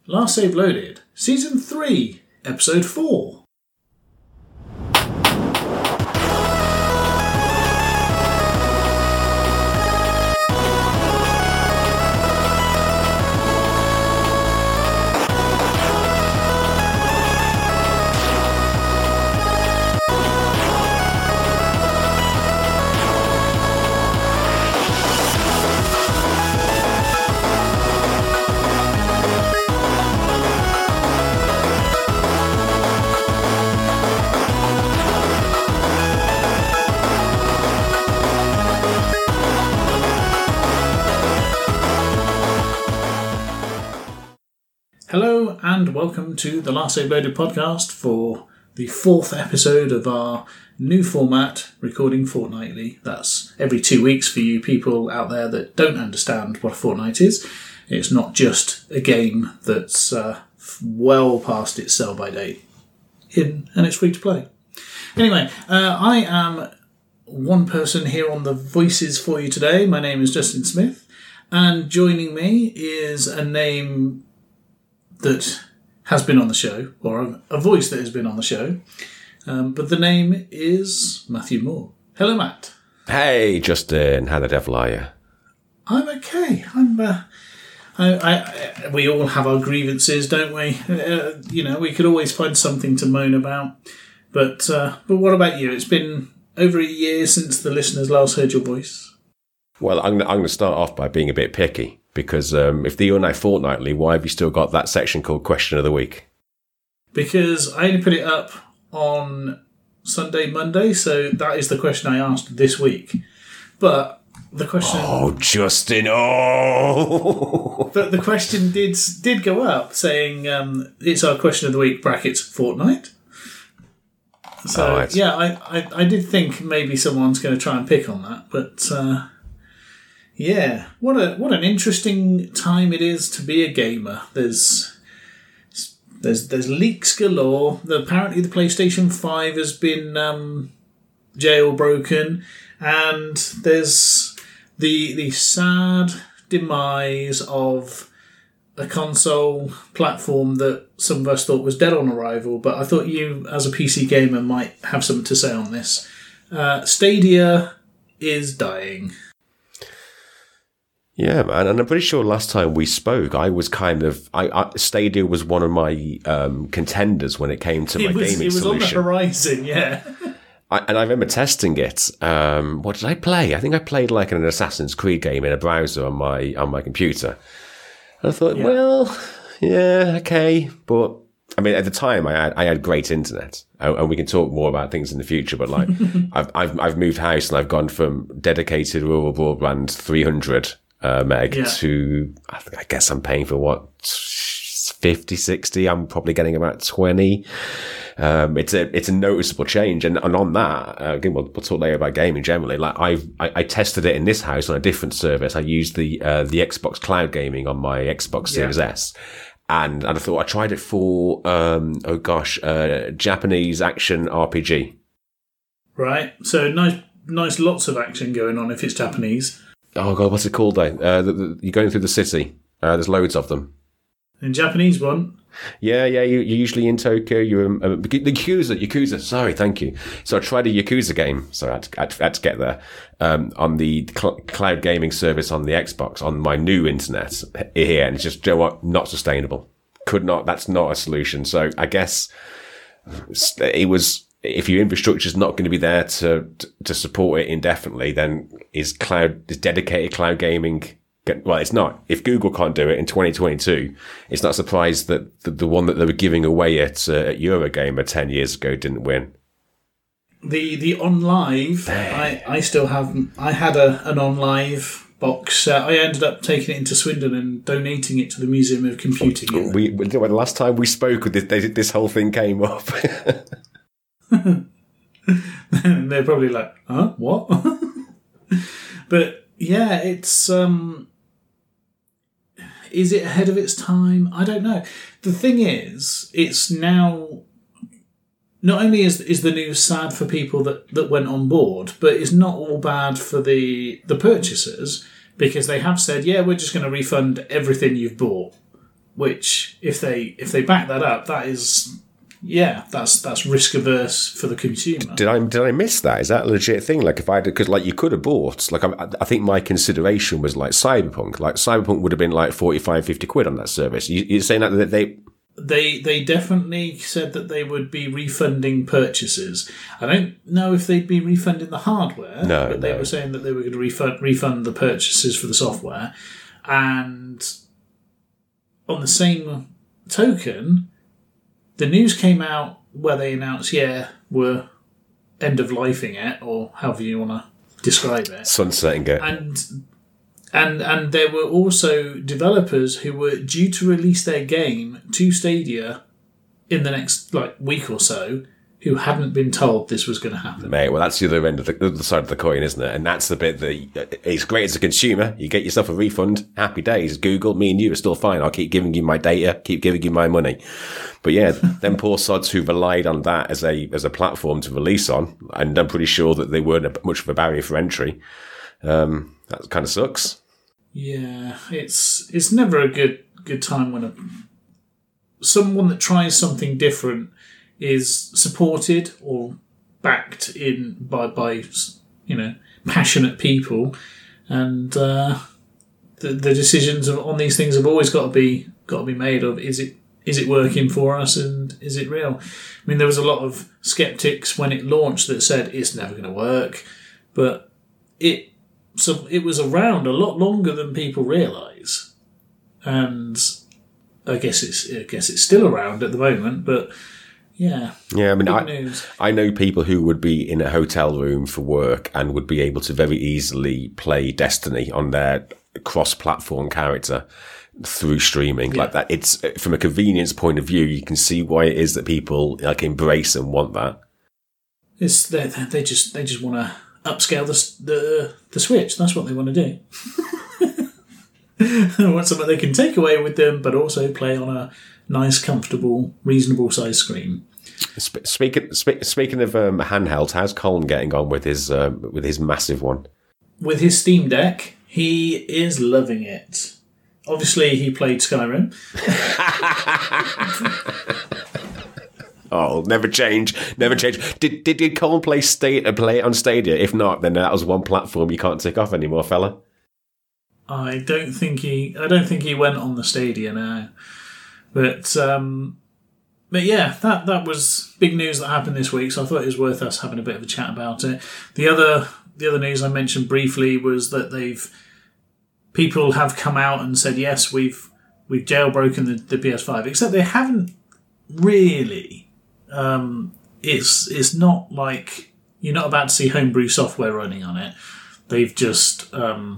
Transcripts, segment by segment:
Last Save Loaded, Season 3, Episode 4. Hello and welcome to the Last Save Loaded podcast for the 4th episode of our new format, recording fortnightly. That's every 2 weeks for you people out there that don't understand what a fortnight is. It's not just a game that's well past its sell-by date, and it's free to play. Anyway, I am one person here on the voices for you today. My name is Justin Smith, and joining me is a name that has been on the show, or a voice that has been on the show, but the name is Matthew Moore. Hello, Matt. Hey, Justin. How the devil are you? I'm okay. We all have our grievances, don't we? We could always find something to moan about. But what about you? It's been over a year since the listeners last heard your voice. Well, I'm going to start off by being a bit picky. Because if you're now fortnightly, why have you still got that section called Question of the Week? Because I only put it up on Sunday, Monday, so that is the question I asked this week. But the question... Oh, Justin, oh! But the question did go up, saying it's our Question of the Week, brackets, fortnight. So, right. Yeah, I did think maybe someone's going to try and pick on that, but... Yeah, what an interesting time it is to be a gamer. There's leaks galore. Apparently, the PlayStation 5 has been jailbroken, and there's the sad demise of a console platform that some of us thought was dead on arrival. But I thought you, as a PC gamer, might have something to say on this. Stadia is dying. Yeah, man, and I'm pretty sure last time we spoke, I was Stadia was one of my contenders when it came to my gaming solution. It was on the horizon, yeah. And I remember testing it. What did I play? I think I played like an Assassin's Creed game in a browser on my computer. And I thought, well, yeah, okay, but I mean, at the time, I had great internet, and we can talk more about things in the future. But like, I've moved house and I've gone from dedicated rural broadband 300. Meg to, I guess I'm paying for what, 50, 60. I'm probably getting about 20. It's a noticeable change. And on that, again, we'll talk later about gaming generally. Like I tested it in this house on a different service. I used the Xbox Cloud Gaming on my Xbox Series S. And I thought I tried it for, Japanese action RPG. Right. So nice lots of action going on if it's Japanese. Oh, God, what's it called, though? You're going through the city. There's loads of them. In Japanese one? Yeah, you're usually in Tokyo. You're the Yakuza. Sorry, thank you. So I tried a Yakuza game. So I had to get there on the cloud gaming service on the Xbox on my new internet here, and it's just, you know what, not sustainable. Could not. That's not a solution. So I guess it was. If your infrastructure is not going to be there to support it indefinitely, then is dedicated cloud gaming? Well, it's not. If Google can't do it in 2022, it's not surprised that the one that they were giving away at Eurogamer 10 years ago didn't win. The OnLive, I still have. I had an OnLive box. I ended up taking it into Swindon and donating it to the Museum of Computing. The last time we spoke, this whole thing came up. They're probably like, huh? What? But yeah, it's is it ahead of its time? I don't know. The thing is, it's now not only is the news sad for people that went on board, but it's not all bad for the purchasers, because they have said, yeah, we're just going to refund everything you've bought. which if they back that up, that is, that's risk averse for the consumer. Did I miss that? Is that a legit thing? Like, because like you could have bought, like I think my consideration was like Cyberpunk. Like Cyberpunk would have been like 45, 50 quid on that service. You're saying that They definitely said that they would be refunding purchases. I don't know if they'd be refunding the hardware, but they were saying that they were going to refund the purchases for the software. And on the same token, the news came out where they announced, we're end-of-lifing it, or however you want to describe it. Sunsetting it. And there were also developers who were due to release their game to Stadia in the next week or so who hadn't been told this was going to happen. Mate, well, that's the other end of the other side of the coin, isn't it? And that's the bit that it's great as a consumer. You get yourself a refund. Happy days. Google, me and you are still fine. I'll keep giving you my data, keep giving you my money. But yeah, them poor sods who relied on that as a platform to release on, and I'm pretty sure that they weren't much of a barrier for entry. That kind of sucks. Yeah, it's never a good time when someone that tries something different is supported or backed in by passionate people, and the decisions on these things have always got to be made of is it working for us and is it real? I mean, there was a lot of skeptics when it launched that said it's never going to work, but it was around a lot longer than people realise, and I guess it's still around at the moment, but. Yeah. I mean, I know people who would be in a hotel room for work and would be able to very easily play Destiny on their cross-platform character through streaming like that. It's from a convenience point of view, you can see why it is that people embrace and want that. It's they just want to upscale the Switch. That's what they want to do. They want something they can take away with them, but also play on a nice, comfortable, reasonable size screen. Speaking of handhelds, how's Colin getting on with his massive one? With his Steam Deck, he is loving it. Obviously, he played Skyrim. Oh, never change. Did Colin play it on Stadia? If not, then that was one platform you can't tick off anymore, fella. I don't think he went on the Stadia now. But yeah, that was big news that happened this week, so I thought it was worth us having a bit of a chat about it. The other news I mentioned briefly was that people have come out and said, yes, we've jailbroken the PS5, except they haven't really. It's not like you're not about to see homebrew software running on it. They've just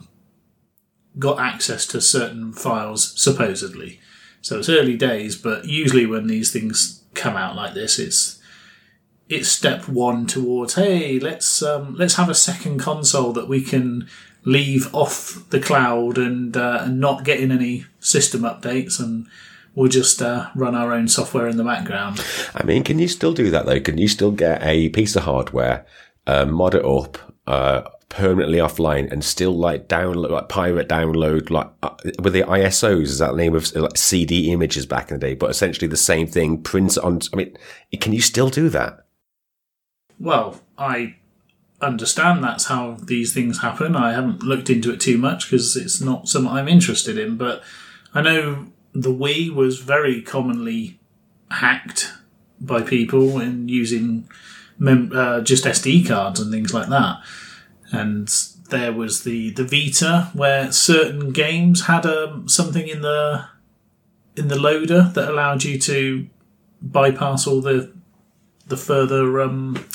got access to certain files, supposedly. So it's early days, but usually when these things come out like this, it's step one towards, hey, let's have a second console that we can leave off the cloud and not get in any system updates, and we'll just run our own software in the background. I mean, can you still do that though? Can you still get a piece of hardware, mod it up, permanently offline, and still pirate download with the ISOs? Is that the name of CD images back in the day? But essentially the same thing. Print on. I mean, can you still do that? Well, I understand that's how these things happen. I haven't looked into it too much because it's not something I'm interested in. But I know the Wii was very commonly hacked by people and using just SD cards and things like that. And there was the Vita, where certain games had something in the loader that allowed you to bypass all the further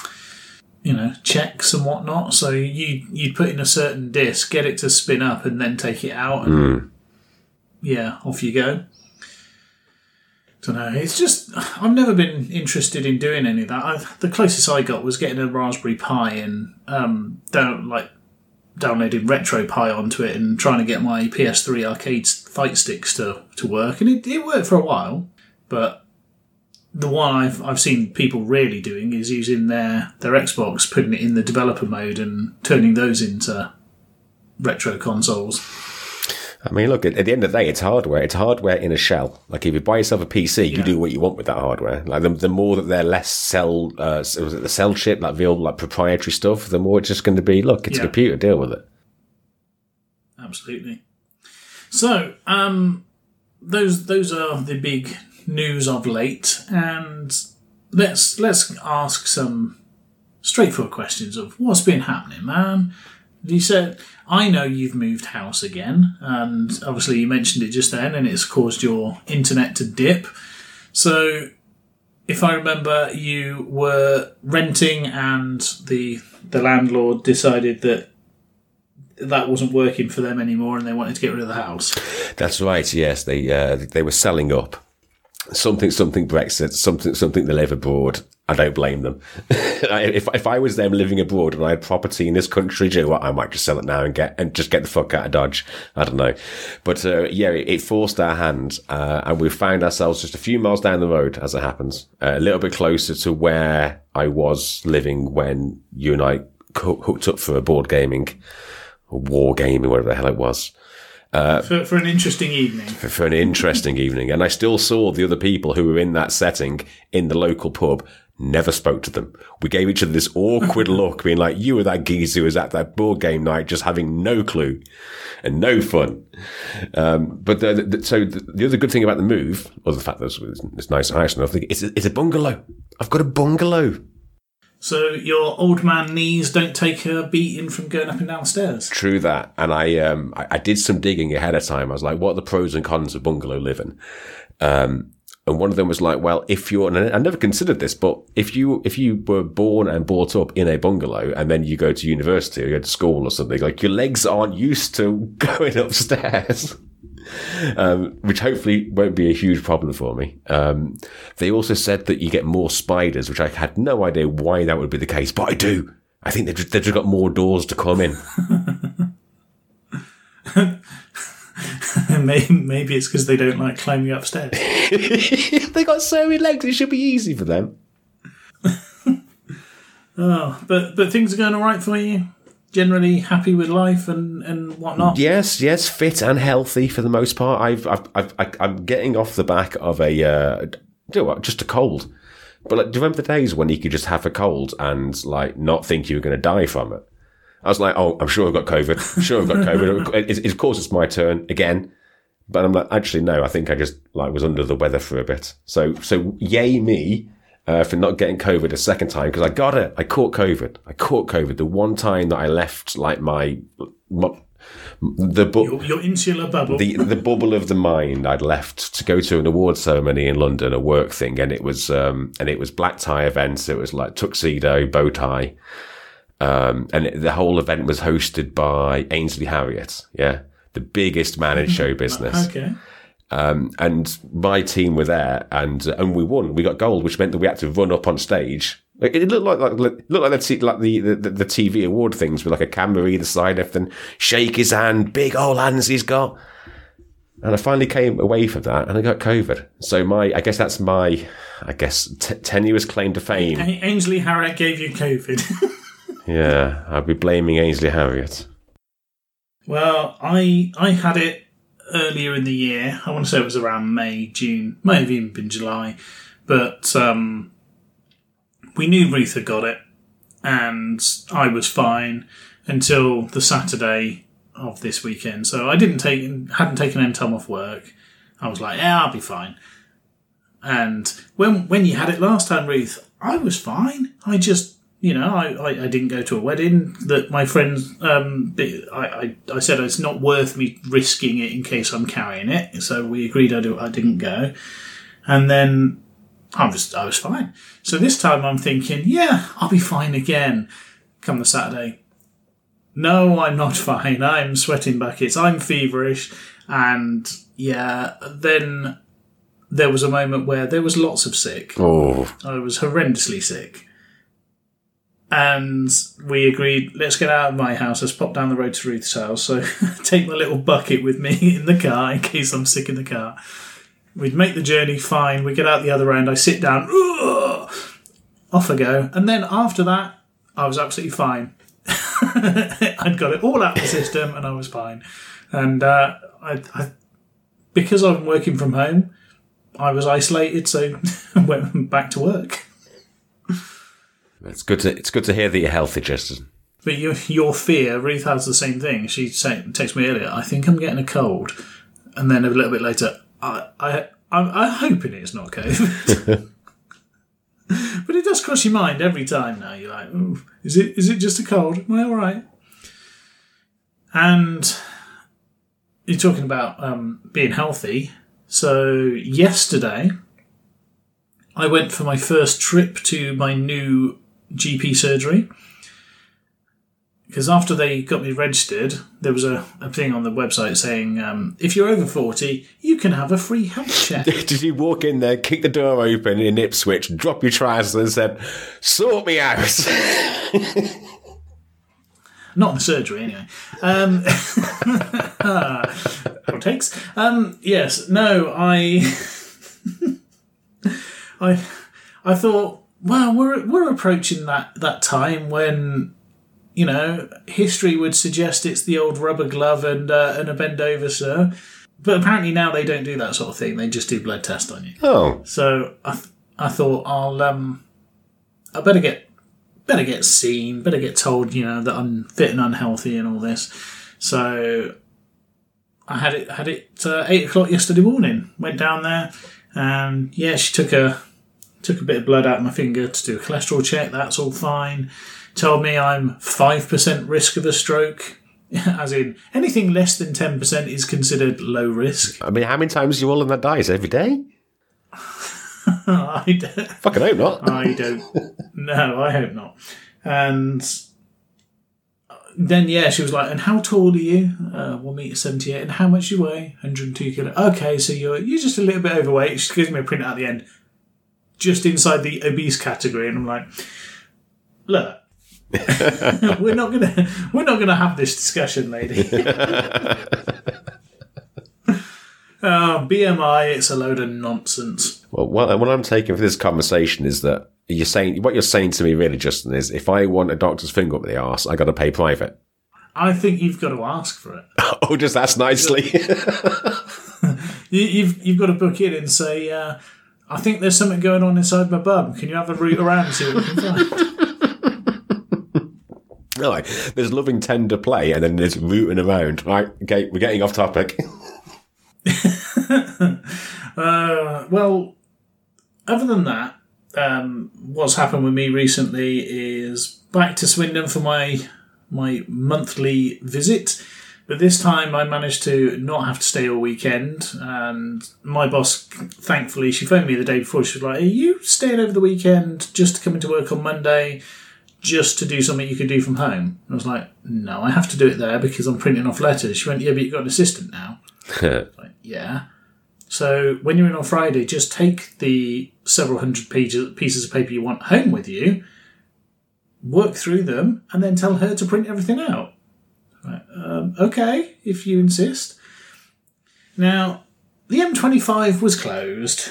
checks and whatnot. So you'd put in a certain disk, get it to spin up, and then take it out, and off you go. Don't know. It's just I've never been interested in doing any of that. The closest I got was getting a Raspberry Pi and downloading RetroPie onto it and trying to get my PS3 arcade fight sticks to work, and it worked for a while. But the one I've seen people really doing is using their Xbox, putting it in the developer mode and turning those into retro consoles. I mean, look, at the end of the day, it's hardware. It's hardware in a shell. Like, if you buy yourself a PC, you do what you want with that hardware. Like, the more that they're less cell, was it the cell chip, like the old, like, proprietary stuff, the more it's just going to be, look, it's a computer, deal with it. Absolutely. So, those are the big news of late, and let's ask some straightforward questions of what's been happening, man. You said, I know you've moved house again, and obviously you mentioned it just then, and it's caused your internet to dip. So, if I remember, you were renting, and the landlord decided that wasn't working for them anymore, and they wanted to get rid of the house. That's right. Yes, they were selling up. Something Brexit. Something they live abroad. I don't blame them. If I was them living abroad and I had property in this country, do you know what? I might just sell it now and just get the fuck out of Dodge. I don't know. But it forced our hand, and we found ourselves just a few miles down the road, as it happens, a little bit closer to where I was living when you and I hooked up for a board gaming, or war gaming, whatever the hell it was. For an interesting evening. For an interesting evening. And I still saw the other people who were in that setting in the local pub. Never spoke to them. We gave each other this awkward look, being like, you were that geezer who was at that board game night, just having no clue and no fun. But the other good thing about the move, or the fact that it's nice house enough, it's a bungalow. I've got a bungalow. So your old man knees don't take a beating from going up and down stairs. True that. And I did some digging ahead of time. I was like, what are the pros and cons of bungalow living? And one of them was like, well, if you're, and I never considered this, but if you were born and brought up in a bungalow and then you go to university or you go to school or something, like your legs aren't used to going upstairs. Which hopefully won't be a huge problem for me. They also said that you get more spiders, which I had no idea why that would be the case, but I do. I think they've just got more doors to come in. Maybe it's because they don't like climbing upstairs. They got so many legs, it should be easy for them. Oh, but things are going all right for you? Generally happy with life and whatnot? Yes, fit and healthy for the most part. I'm getting off the back of just a cold. But like, do you remember the days when you could just have a cold and like not think you were going to die from it? I was like, oh, I'm sure I've got COVID. Of course, it's my turn again. But I'm like, actually, no. I think I just like was under the weather for a bit. So yay me. For not getting COVID a second time, because I got it. I caught COVID. The one time that I left, like your insular bubble, the bubble of the mind. I'd left to go to an award ceremony in London, a work thing, and it was black tie events. It was like tuxedo, bow tie, and the whole event was hosted by Ainsley Harriott. Yeah, the biggest man in show business. Okay. And my team were there, and we won. We got gold, which meant that we had to run up on stage. It looked like the TV award things with like a camera either side, everything. Shake his hand, big old hands he's got. And I finally came away from that, and I got COVID. So I guess that's my tenuous claim to fame. Ainsley Harriott gave you COVID. Yeah, I'd be blaming Ainsley Harriott. Well, I had it earlier in the year. I want to say it was around May, June, might have even been July, but we knew Ruth had got it, and I was fine until the Saturday of this weekend. So I hadn't taken any time off work. I was like, yeah, I'll be fine. And when you had it last time, Ruth, I was fine. I just, I didn't go to a wedding that my friends, I said it's not worth me risking it in case I'm carrying it. So we agreed I didn't go. And then I was fine. So this time I'm thinking, yeah, I'll be fine again come the Saturday. No, I'm not fine. I'm sweating buckets. I'm feverish. And yeah, then there was a moment where there was lots of sick. Oh. I was horrendously sick. And we agreed, let's get out of my house, let's pop down the road to Ruth's house. So take my little bucket with me in the car in case I'm sick in the car. We'd make the journey fine. We get out the other end, I sit down, off I go. And then after that, I was absolutely fine. I'd got it all out of the system and I was fine. And I because I'm working from home, I was isolated, so I went back to work. It's good to hear that you're healthy, Justin. But your fear, Ruth has the same thing. She texted me earlier, I think I'm getting a cold. And then a little bit later, I'm hoping it's not COVID. But it does cross your mind every time now. You're like, ooh, is it just a cold? Am I all right? And you're talking about being healthy. So yesterday, I went for my first trip to my new GP surgery. Because after they got me registered, there was a thing on the website saying, if you're over 40, you can have a free health check. Did you walk in there, kick the door open in Ipswich, drop your trousers and said, sort me out? Not in the surgery, anyway. Outtakes. Yes, no, I thought, well, we're approaching that time when, you know, history would suggest it's the old rubber glove and a bend over, sir. But apparently now they don't do that sort of thing. They just do blood test on you. Oh, so I thought I better get seen, better get told, you know, that I'm fit and unhealthy and all this. So I had it 8:00 yesterday morning. Went down there, and yeah, she took a bit of blood out of my finger to do a cholesterol check. That's all fine. Told me I'm 5% risk of a stroke, as in anything less than 10% is considered low risk. I mean, how many times are you all on that diet? Every day? I don't. Fucking hope not. I don't. No, I hope not. And then, yeah, she was like, and how tall are you? 1.78 m. And how much you weigh? 102 kilos. Okay, so you're just a little bit overweight. She gives me a print at the end, just inside the obese category. And I'm like, look, we're not gonna have this discussion, lady. BMI, it's a load of nonsense. Well, what I'm taking for this conversation is that what you're saying to me really, Justin, is if I want a doctor's finger up the arse, I got to pay private. I think you've got to ask for it. Oh, just ask nicely. You've got to book in and say, I think there's something going on inside my bum. Can you have a root around and see what you can find? No, there's loving tender play, and then there's rooting around. Right, okay, we're getting off topic. Well, other than that, what's happened with me recently is back to Swindon for my monthly visit. But this time I managed to not have to stay all weekend. And my boss, thankfully, she phoned me the day before. She was like, are you staying over the weekend just to come into work on Monday, just to do something you could do from home? And I was like, no, I have to do it there because I'm printing off letters. She went, yeah, but you've got an assistant now. Like, yeah. So when you're in on Friday, just take the several hundred pieces of paper you want home with you, work through them, and then tell her to print everything out. Right, okay, if you insist. Now, the M25 was closed,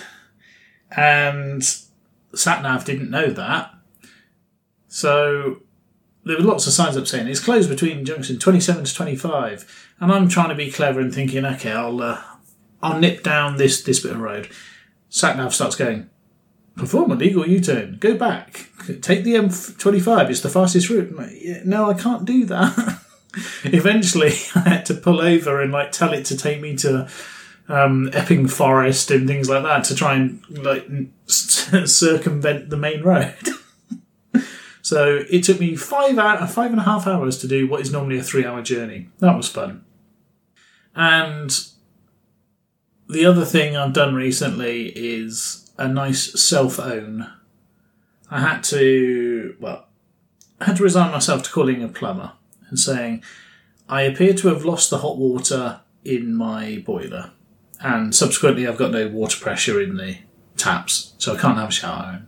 and SatNav didn't know that. So there were lots of signs up saying it's closed between junction 27 to 25. And I'm trying to be clever and thinking, okay, I'll nip down this bit of road. SatNav starts going, perform a legal U-turn, go back, take the M25, it's the fastest route. I'm like, yeah, no, I can't do that. Eventually, I had to pull over and tell it to take me to Epping Forest and things like that to try and circumvent the main road. So it took me 5.5 hours to do what is normally a 3-hour journey. That was fun. And the other thing I've done recently is a nice self-own. I had to resign myself to calling a plumber and saying, I appear to have lost the hot water in my boiler. And subsequently I've got no water pressure in the taps, so I can't have a shower.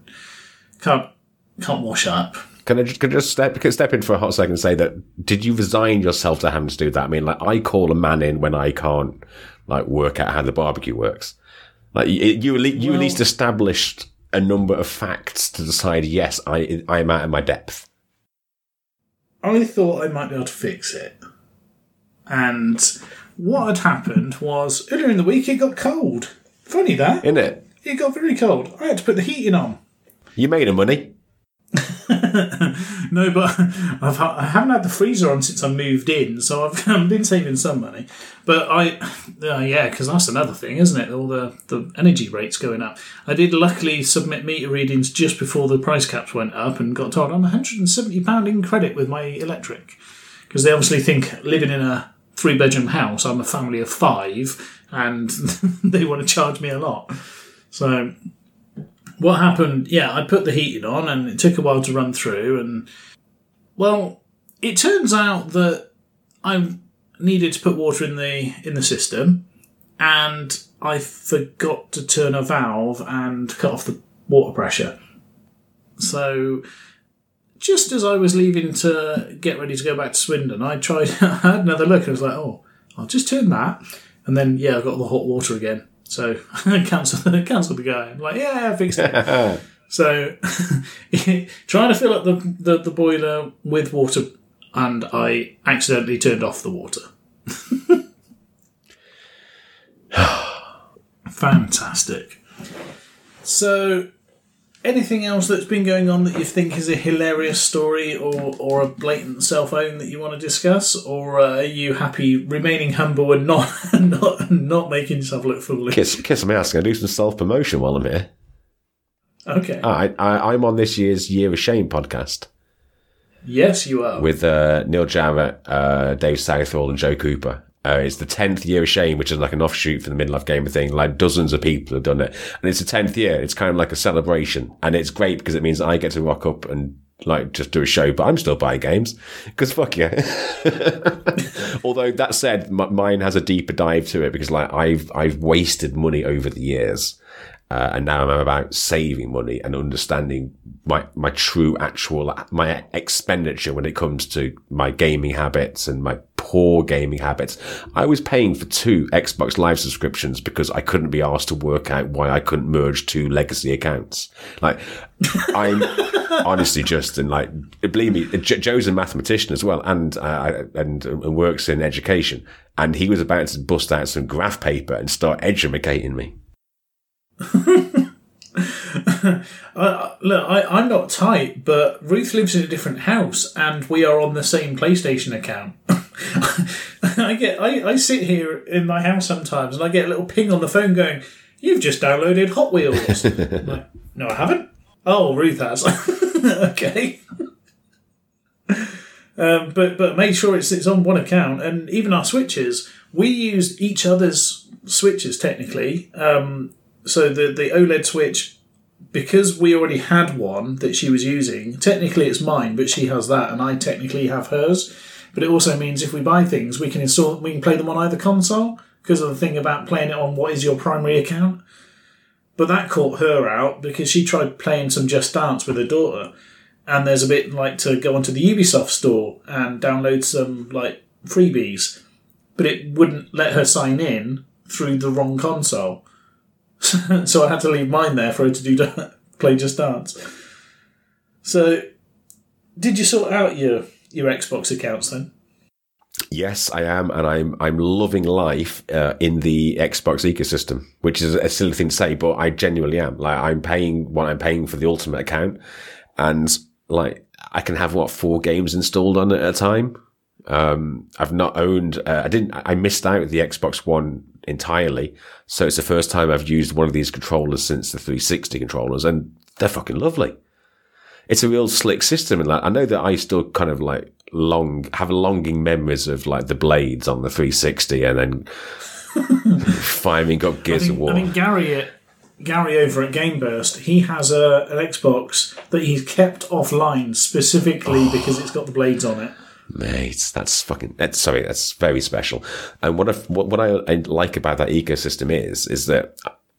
Can't wash up. Can I just step in for a hot second and say that, did you resign yourself to having to do that? I mean, I call a man in when I can't, work out how the barbecue works. You at least established a number of facts to decide, yes, I am out of my depth. I thought I might be able to fix it. And what had happened was earlier in the week it got cold. Funny that. Isn't it? It got very cold. I had to put the heating on. You made a money. No, but I haven't had the freezer on since I moved in, so I've been saving some money. But because that's another thing, isn't it? All the energy rates going up. I did luckily submit meter readings just before the price caps went up and got told I'm £170 in credit with my electric. Because they obviously think living in a 3-bedroom house, I'm a family of 5, and they want to charge me a lot. So what happened, I put the heating on and it took a while to run through. And, well, it turns out that I needed to put water in the system and I forgot to turn a valve and cut off the water pressure. So just as I was leaving to get ready to go back to Swindon, I had another look and I was like, oh, I'll just turn that. And then, I got the hot water again. So I cancelled the guy. I'm like, I fixed it. So trying to fill up the boiler with water, and I accidentally turned off the water. Fantastic. So anything else that's been going on that you think is a hilarious story or a blatant self-own that you want to discuss? Or are you happy remaining humble and not making yourself look foolish? Kiss my ass. I'm going to do some self-promotion while I'm here. Okay. I'm on this year's Year of Shame podcast. Yes, you are. With Neil Jarrett, Dave Southall and Joe Cooper. It's the 10th Year of Shame, which is like an offshoot from the Midlife Gamer thing. Like dozens of people have done it. And it's the 10th year. It's kind of like a celebration. And it's great because it means I get to rock up and like just do a show, but I'm still buying games because fuck yeah. Although that said, mine has a deeper dive to it because like I've wasted money over the years. And now I'm about saving money and understanding my true my expenditure when it comes to my gaming habits and my poor gaming habits. I was paying for 2 Xbox Live subscriptions because I couldn't be asked to work out why I couldn't merge 2 legacy accounts. Like, I'm honestly just, and like, believe me, Joe's a mathematician as well and works in education. And he was about to bust out some graph paper and start educating me. Look, I'm not tight, but Ruth lives in a different house and we are on the same PlayStation account. I sit here in my house sometimes and I get a little ping on the phone going, "You've just downloaded Hot Wheels." I'm like, no, I haven't. Oh, Ruth has. Okay. But make sure it's on one account. And even our switches, we use each other's switches technically. So the OLED switch, because we already had one that she was using, technically it's mine, but she has that, and I technically have hers. But it also means if we buy things, we can play them on either console, because of the thing about playing it on what is your primary account. But that caught her out, because she tried playing some Just Dance with her daughter, and there's a bit like to go onto the Ubisoft store and download some like freebies, but it wouldn't let her sign in through the wrong console. So I had to leave mine there for her to play Just Dance. So, did you sort out your Xbox accounts then? Yes, I am, and I'm loving life in the Xbox ecosystem, which is a silly thing to say, but I genuinely am. Like, I'm paying what I'm paying for the Ultimate account, and like I can have 4 games installed on it at a time. I've not owned. I missed out the Xbox One entirely, so it's the first time I've used one of these controllers since the 360 controllers, and they're fucking lovely. It's a real slick system, and like I know that I still kind of like have longing memories of like the blades on the 360, and then firing up Gears of War. I mean, Gary over at GameBurst, he has an Xbox that he's kept offline specifically because it's got the blades on it. Mate, that's very special. And what I like about that ecosystem is that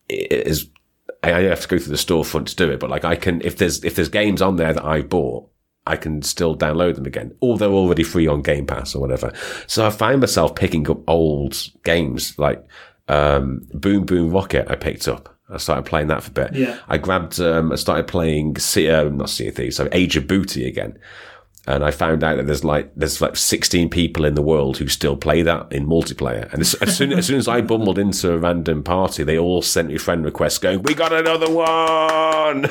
I have to go through the storefront to do it, but like I can, if there's games on there that I bought, I can still download them again, or they're already free on Game Pass or whatever. So I find myself picking up old games like Boom Boom Rocket. I picked up. I started playing that for a bit. Yeah. I started playing not Sea of Thieves, so Age of Booty again. And I found out that there's like 16 people in the world who still play that in multiplayer. And as soon as I bumbled into a random party, they all sent me friend requests going, "We got another one!"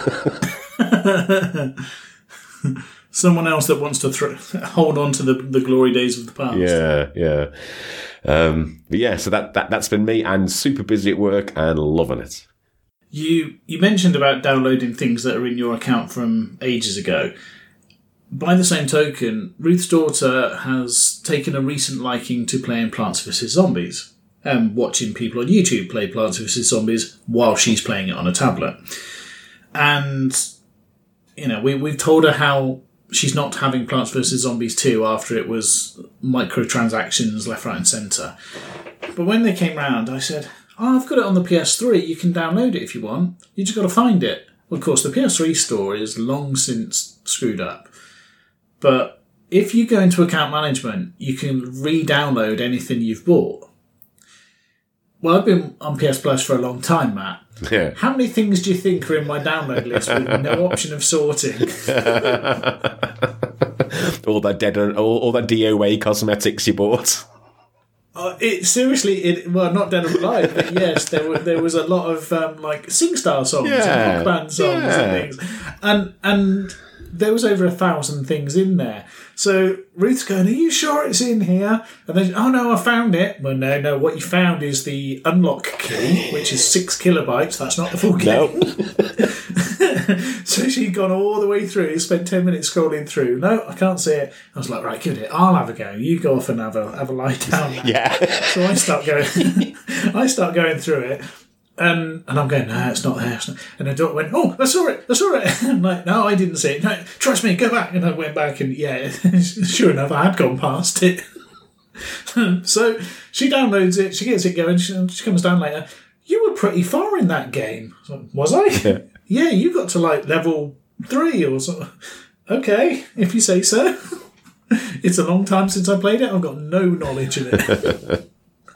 Someone else that wants to hold on to the glory days of the past. Yeah. But yeah, so that's been me, and super busy at work and loving it. You mentioned about downloading things that are in your account from ages ago. By the same token, Ruth's daughter has taken a recent liking to playing Plants vs. Zombies and watching people on YouTube play Plants vs. Zombies while she's playing it on a tablet. And, we've told her how she's not having Plants vs. Zombies 2 after it was microtransactions left, right and centre. But when they came round, I said, I've got it on the PS3. You can download it if you want. You just got to find it. Well, of course, the PS3 store is long since screwed up. But if you go into account management, you can re-download anything you've bought. Well, I've been on PS Plus for a long time, Matt. Yeah. How many things do you think are in my download list with no option of sorting? all that DOA cosmetics you bought. Not Dead or Alive, but yes, there was a lot of SingStar songs and rock band songs and things, and there was over 1,000 things in there. So Ruth's going, "Are you sure it's in here?" And then, "Oh no, I found it." Well, no, what you found is the unlock key, which is 6 kilobytes. That's not the full game. No. So she'd gone all the way through, spent 10 minutes scrolling through. "No, I can't see it." I was like, "Right, give it. I'll have a go. You go off and have a lie down." Yeah. So I start going through it. And I'm going, "No, it's not there." And the daughter went, "Oh, I saw it. I'm like, "No, I didn't see it. No, trust me, go back." And I went back and sure enough, I had gone past it. So she downloads it, she gets it going, she comes down later. "You were pretty far in that game." I was like, "Was I?" Yeah, you got to level 3 or something. "Okay, if you say so." It's a long time since I played it. I've got no knowledge in it.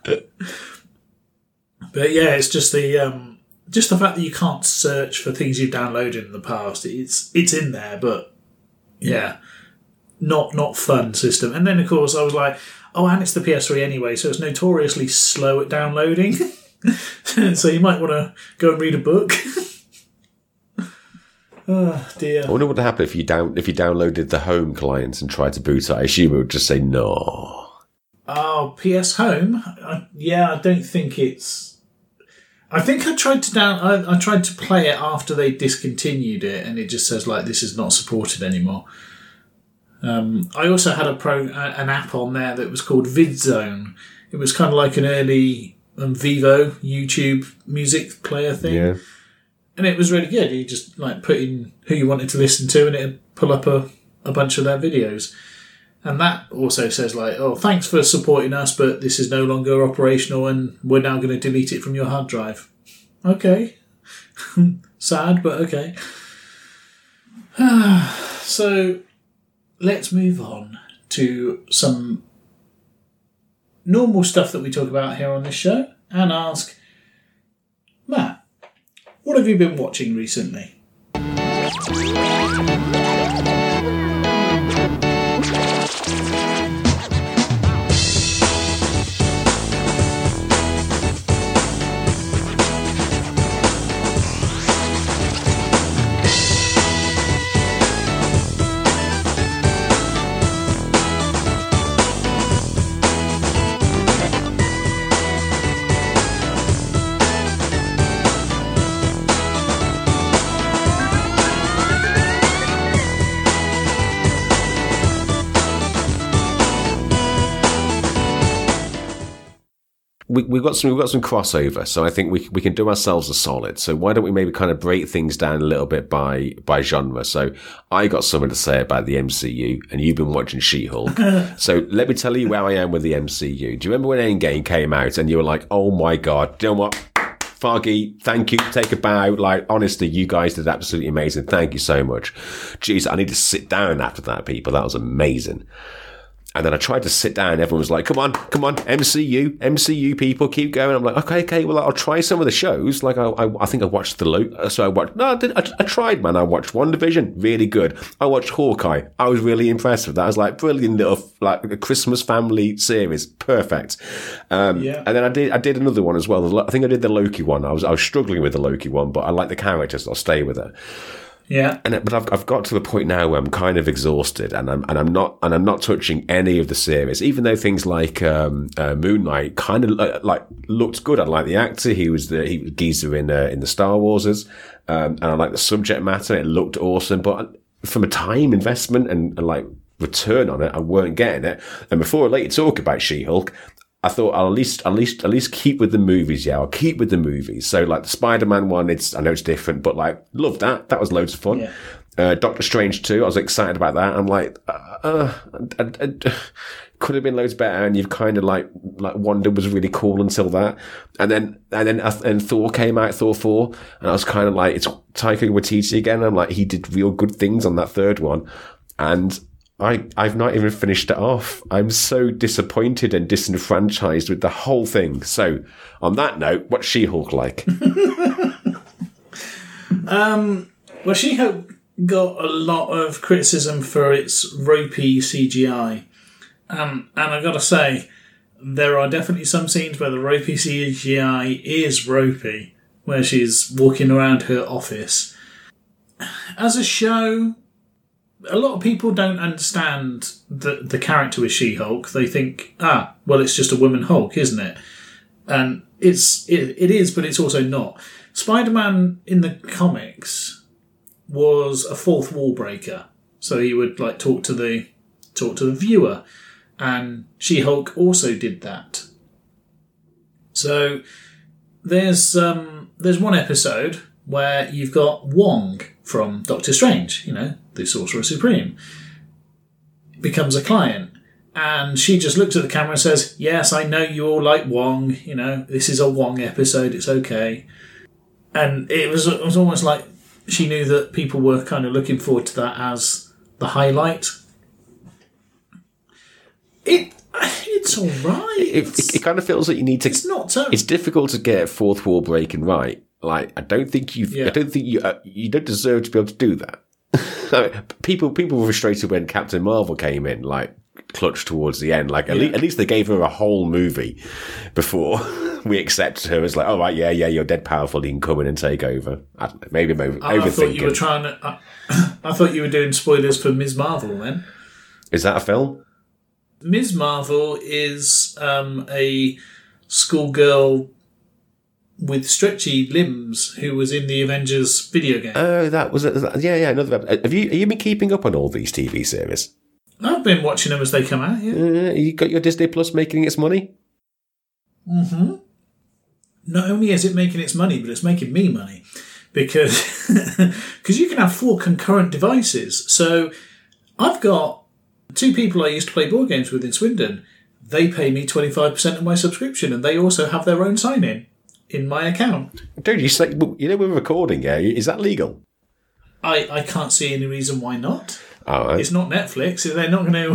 But yeah, it's just the fact that you can't search for things you've downloaded in the past. It's in there, but yeah, not fun system. And then of course I was like, oh, and it's the PS3 anyway, so it's notoriously slow at downloading. So you might want to go and read a book. Oh dear. I wonder what would happen if you downloaded the home client and tried to boot it. I assume it would just say no. Oh, PS Home? I don't think it's... I think I tried to play it after they discontinued it, and it just says this is not supported anymore. I also had an app on there that was called VidZone. It was kind of like an early Vivo YouTube music player thing. Yeah. And it was really good. You just put in who you wanted to listen to, and it'd pull up a bunch of their videos. And that also says "Oh, thanks for supporting us, but this is no longer operational and we're now going to delete it from your hard drive." Okay. Sad, but okay. So let's move on to some normal stuff that we talk about here on this show and ask, Matt, what have you been watching recently? We've got some crossover, so I think we can do ourselves a solid. So why don't we maybe kind of break things down a little bit by genre? So I got something to say about the MCU, and you've been watching She-Hulk. So let me tell you where I am with the MCU. Do you remember when Endgame came out and you were like, "Oh my god, do you know what? Foggy, thank you, take a bow." Honestly, you guys did absolutely amazing. Thank you so much. Jeez, I need to sit down after that, people. That was amazing. And then I tried to sit down. Everyone was like, come on, MCU people, keep going. I'm like, okay, well, I'll try some of the shows. Like, I think I watched I tried, man. I watched WandaVision, really good. I watched Hawkeye. I was really impressed with that. I was like, brilliant little, like, a Christmas family series. Perfect. And then I did another one as well. I think I did the Loki one. I was struggling with the Loki one, but I like the characters. So I'll stay with it. Yeah, but I've got to the point now where I'm kind of exhausted, and I'm not touching any of the series, even though things like Moon Knight kind of like looked good. I like the actor; he was geezer in the Star Warses, and I like the subject matter. It looked awesome, but from a time investment and like return on it, I weren't getting it. And before I let you talk about She-Hulk, I thought I'll at least keep with the movies. Yeah, I'll keep with the movies. So like the Spider-Man one, I know it's different, but like loved that. That was loads of fun. Yeah. Doctor Strange 2, I was excited about that. I'm like, could have been loads better. And you've kind of like Wanda was really cool until that. And then Thor came out, Thor 4, and I was kind of like, it's Taika Waititi again. I'm like, he did real good things on that third one. And I've not even finished it off. I'm so disappointed and disenfranchised with the whole thing. So, on that note, what's She-Hulk like? Well, She-Hulk got a lot of criticism for its ropey CGI. And I've got to say, there are definitely some scenes where the ropey CGI is ropey, where she's walking around her office. As a show, a lot of people don't understand the character with She-Hulk. They think, well, it's just a woman Hulk, isn't it? And it is, but it's also not. Spider-Man in the comics was a fourth wall breaker, so he would like talk to the viewer, and She-Hulk also did that. So there's one episode where you've got Wong from Doctor Strange, the Sorcerer Supreme, becomes a client. And she just looks at the camera and says, yes, I know you all like Wong, this is a Wong episode, it's okay. And it was almost like she knew that people were kind of looking forward to that as the highlight. It's all right. It kind of feels like you need to... It's not so... It's difficult to get fourth wall breaking right. Like, I don't think you don't deserve to be able to do that. I mean, people were frustrated when Captain Marvel came in, like, clutched towards the end. Like, at least they gave her a whole movie before we accepted her as like, oh, right, yeah, you're dead powerful, you can come in and take over. I don't know, maybe I'm overthinking. I thought you were I thought you were doing spoilers for Ms. Marvel then. Is that a film? Ms. Marvel is a schoolgirl with stretchy limbs who was in the Avengers video game. Oh, that was it. Yeah, another. Have you been keeping up on all these TV series? I've been watching them as they come out, yeah. You got your Disney Plus making its money? Mm-hmm. Not only is it making its money, but it's making me money. Because you can have 4 concurrent devices. So I've got 2 people I used to play board games with in Swindon. They pay me 25% of my subscription, and they also have their own sign-in in my account. Dude, we're recording, yeah? Is that legal? I can't see any reason why not. Oh, right. It's not Netflix. They're not going to...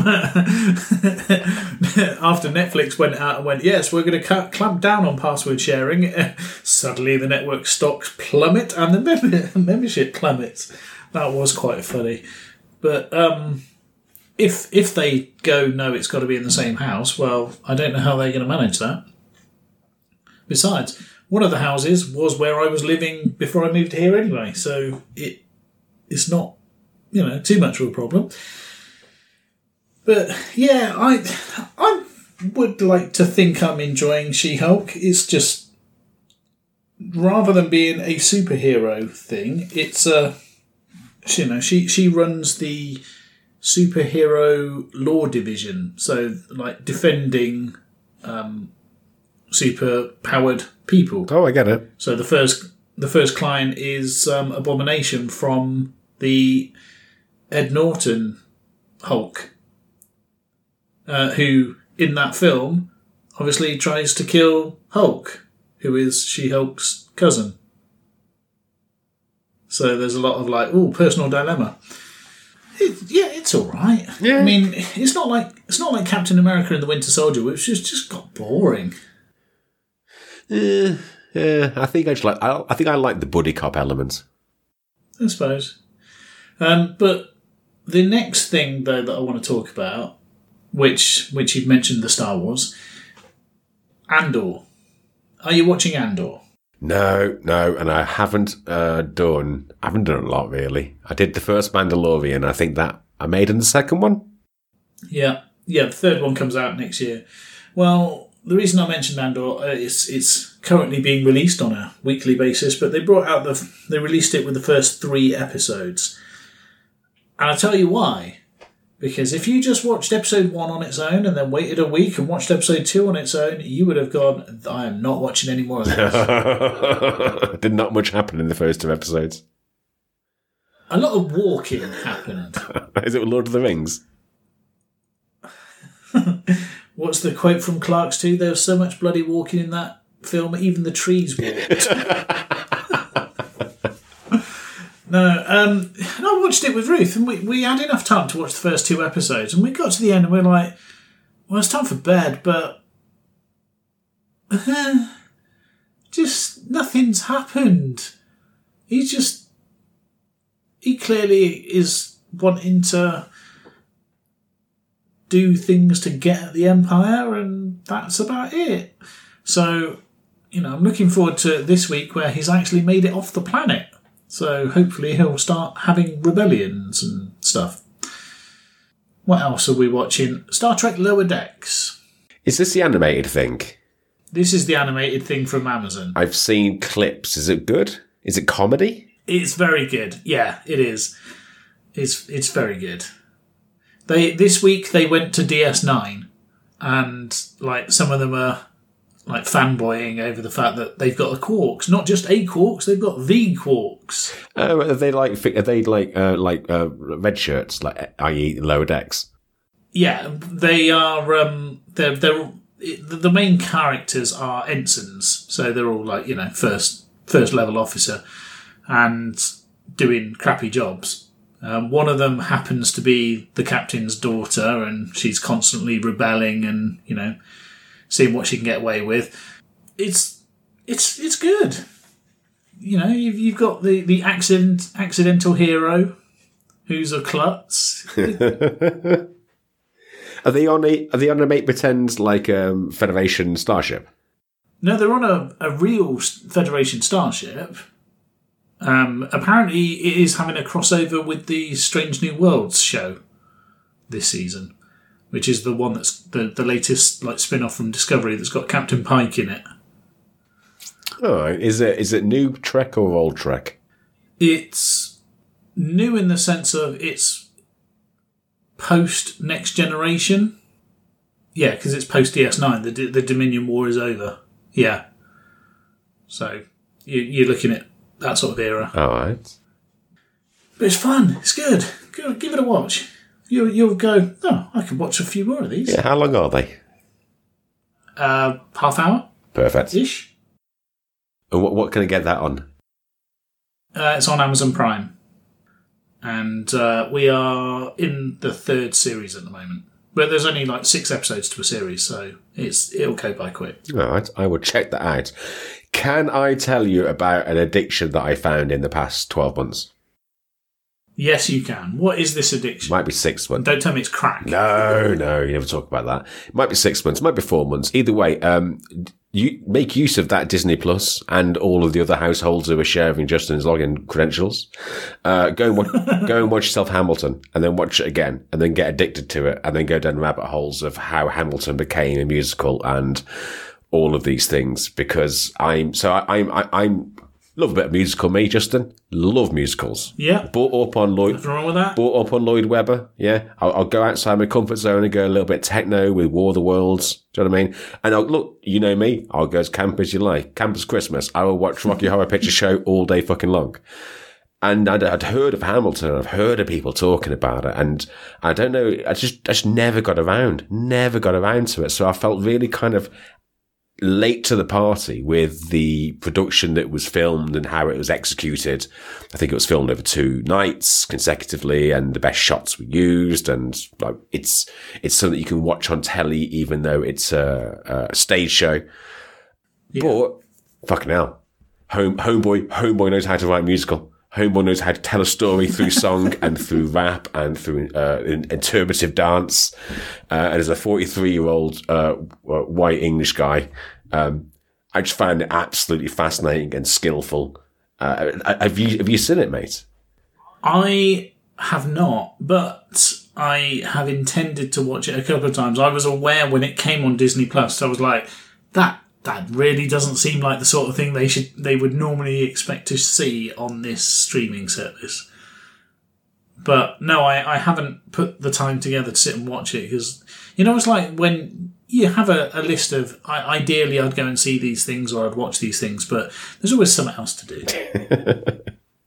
After Netflix went out and went, yes, we're going to clamp down on password sharing, suddenly the network stocks plummet and the membership plummets. That was quite funny. But if they go, no, it's got to be in the same house, well, I don't know how they're going to manage that. Besides, one of the houses was where I was living before I moved here anyway, so it's not, too much of a problem. But yeah, I would like to think I'm enjoying She-Hulk. It's just, rather than being a superhero thing, it's she runs the superhero law division, so like defending super powered people. Oh, I get it. So the first client is Abomination from the Ed Norton Hulk, who in that film obviously tries to kill Hulk, who is She-Hulk's cousin. So there's a lot of personal dilemma. It's all right. Yeah. I mean, it's not like Captain America and the Winter Soldier, which just got boring. Yeah, I think I like the buddy cop element. I suppose. But the next thing though that I want to talk about, which you've mentioned, the Star Wars, Andor. Are you watching Andor? No, and I haven't done a lot really. I did the first Mandalorian. I think that I made in the second one. Yeah. The third one comes out next year. Well, the reason I mentioned Andor is it's currently being released on a weekly basis, but they released it with the first 3 episodes, and I'll tell you why. Because if you just watched episode 1 on its own and then waited a week and watched episode 2 on its own, you would have gone, I am not watching any more of this. Did not much happen in the first 2 episodes. A lot of walking happened. Is it Lord of the Rings? What's the quote from Clerks 2? There was so much bloody walking in that film, even the trees walked. No, and I watched it with Ruth, and we had enough time to watch the first 2 episodes, and we got to the end, and we're like, well, it's time for bed, but just nothing's happened. He clearly is wanting to do things to get at the Empire, and that's about it. So, I'm looking forward to this week where he's actually made it off the planet. So hopefully he'll start having rebellions and stuff. What else are we watching? Star Trek Lower Decks. Is this the animated thing? This is the animated thing from Amazon. I've seen clips. Is it good? Is it comedy? It's very good. Yeah, it is. It's very good. This week they went to DS9, and some of them are fanboying over the fact that they've got the Quarks, not just a Quarks, they've got the Quarks. Are they red shirts, i.e. Lower Decks? Yeah, they are. They're the main characters are ensigns, so they're all first level officer and doing crappy jobs. One of them happens to be the captain's daughter, and she's constantly rebelling and seeing what she can get away with. It's good. You've got the accidental hero who's a klutz. Are they on a make pretend Federation starship? No, they're on a real Federation starship. Apparently, it is having a crossover with the Strange New Worlds show this season, which is the one that's the latest spin-off from Discovery that's got Captain Pike in it. Oh, is it new Trek or old Trek? It's new in the sense of it's post Next Generation. Yeah, because it's post DS9. The Dominion War is over. Yeah. So you're looking at that sort of era. All right. But it's fun. It's good. Give it a watch. You'll go, oh, I can watch a few more of these. Yeah, how long are they? Half hour. Perfect. Ish. And what can I get that on? It's on Amazon Prime. And we are in the 3rd series at the moment. But there's only 6 episodes to a series, so it'll go by quick. All right, I will check that out. Can I tell you about an addiction that I found in the past 12 months? Yes, you can. What is this addiction? Might be 6 months. Don't tell me it's crack. No, you never talk about that. It might be 6 months, it might be 4 months. Either way, you make use of that Disney Plus and all of the other households who are sharing Justin's login credentials. Go and watch yourself Hamilton, and then watch it again, and then get addicted to it, and then go down rabbit holes of how Hamilton became a musical and all of these things. Because I'm love a bit of musical, me, Justin. Love musicals. Yeah. Brought up on Lloyd. Nothing wrong with that. Brought up on Lloyd Webber. Yeah. I'll go outside my comfort zone and go a little bit techno with War of the Worlds. Do you know what I mean? And look, you know me. I'll go as camp as you like. Camp as Christmas. I will watch Rocky Horror Picture Show all day fucking long. And I'd heard of Hamilton. I've heard of people talking about it. And I don't know. I just never got around to it. So I felt really kind of late to the party with the production that was filmed and how it was executed. I think it was filmed over 2 nights consecutively, and the best shots were used. And like, it's something that you can watch on telly, even though it's a stage show. Yeah. But fucking hell, Homeboy knows how to write a musical. Homeboy knows how to tell a story through song and through rap and through interpretive dance. And as a 43-year-old white English guy, I just found it absolutely fascinating and skillful. Have you seen it, mate? I have not, but I have intended to watch it a couple of times. I was aware when it came on Disney Plus, so I was like, that really doesn't seem like the sort of thing they would normally expect to see on this streaming service. But no, I haven't put the time together to sit and watch it, because, you know, it's like when you have a list of, ideally I'd go and see these things or I'd watch these things, but there's always something else to do.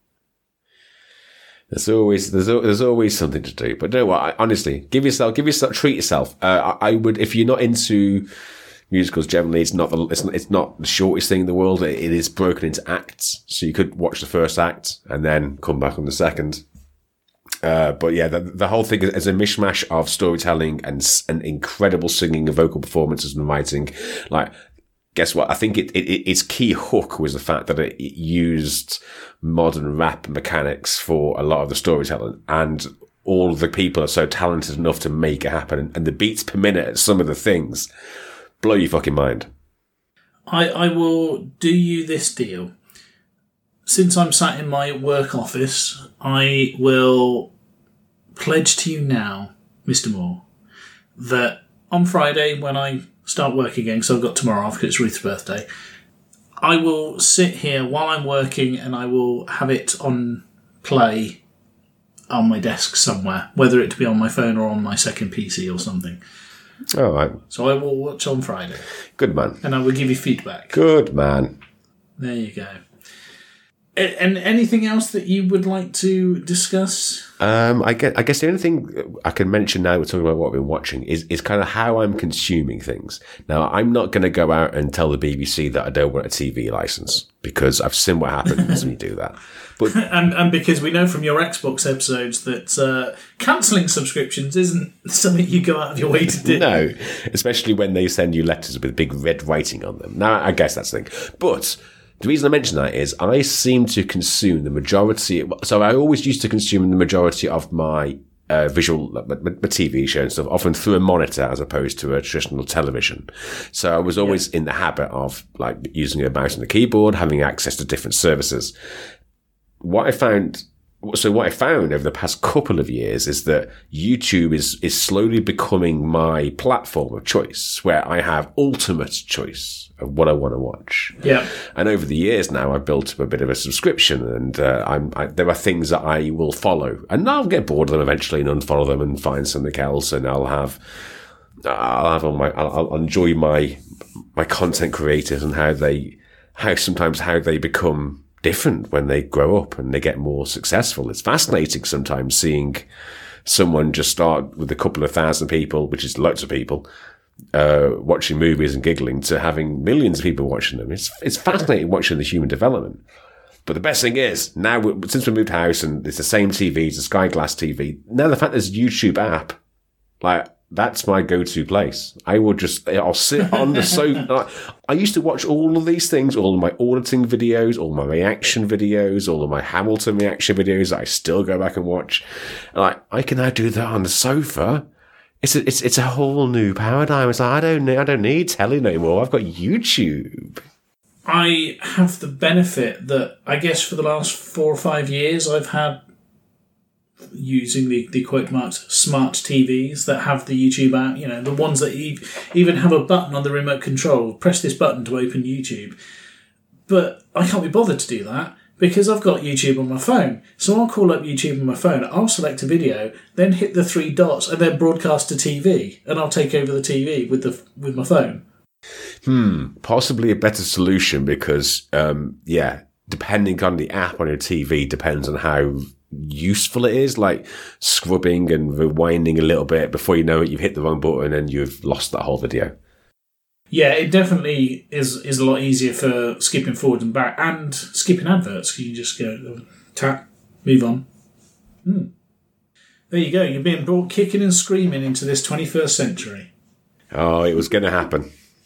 There's always something to do. But you know what? Honestly, treat yourself. I would, if you're not into musicals generally, it's not the shortest thing in the world. It is broken into acts, so you could watch the first act and then come back on the second. But yeah, the whole thing is a mishmash of storytelling and incredible singing and vocal performances and writing. Like, guess what? I think its key hook was the fact that it used modern rap mechanics for a lot of the storytelling, and all of the people are so talented enough to make it happen. And the beats per minute at some of the things blow your fucking mind. I will do you this deal. Since I'm sat in my work office, I will pledge to you now, Mr. Moore, that on Friday when I start work again, because I've got tomorrow off because it's Ruth's birthday, I will sit here while I'm working and I will have it on play on my desk somewhere, whether it be on my phone or on my second PC or something. All right. So I will watch on Friday. Good man. And I will give you feedback. Good man. There you go. And anything else that you would like to discuss? I guess the only thing I can mention now we're talking about what we've been watching is kind of how I'm consuming things. Now, I'm not going to go out and tell the BBC that I don't want a TV license, because I've seen what happens when you do that. But and because we know from your Xbox episodes that cancelling subscriptions isn't something you go out of your way to do. No, especially when they send you letters with big red writing on them. Now, I guess that's the thing. But the reason I mention that is I seem to consume the majority. So I always used to consume the majority of my visual, my TV show and stuff, often through a monitor as opposed to a traditional television. So I was always in the habit of like using a mouse and a keyboard, having access to different services. What I found over the past couple of years is that YouTube is slowly becoming my platform of choice, where I have ultimate choice of what I want to watch. Yeah. And over the years now, I've built up a bit of a subscription, and there are things that I will follow, and I'll get bored of them eventually and unfollow them and find something else, and I'll enjoy my content creators and how they become different when they grow up and they get more successful. It's fascinating sometimes seeing someone just start with a couple of thousand people, which is lots of people, watching movies and giggling, to having millions of people watching them. It's fascinating watching the human development. But the best thing is, now, since we moved house and it's the same TV, it's a Sky Glass TV, now the fact there's a YouTube app, like, that's my go-to place. I'll sit on the sofa. I used to watch all of these things, all of my auditing videos, all my reaction videos, all of my Hamilton reaction videos that I still go back and watch. And I can now do that on the sofa. It's a whole new paradigm. It's like, I don't need telly no more. I've got YouTube. I have the benefit that I guess for the last 4 or 5 years I've had, using the quote marks, smart TVs that have the YouTube app, you know, the ones that even have a button on the remote control, press this button to open YouTube. But I can't be bothered to do that because I've got YouTube on my phone. So I'll call up YouTube on my phone, I'll select a video, then hit the 3 dots and then broadcast to TV, and I'll take over the TV with my phone. Possibly a better solution because, depending on the app on your TV depends on how useful it is, like scrubbing and rewinding a little bit before you know it, you've hit the wrong button and you've lost that whole video. Yeah, it definitely is a lot easier for skipping forward and back and skipping adverts. You just go tap, move on. There you go. You're being brought kicking and screaming into this 21st century. Oh, it was going to happen.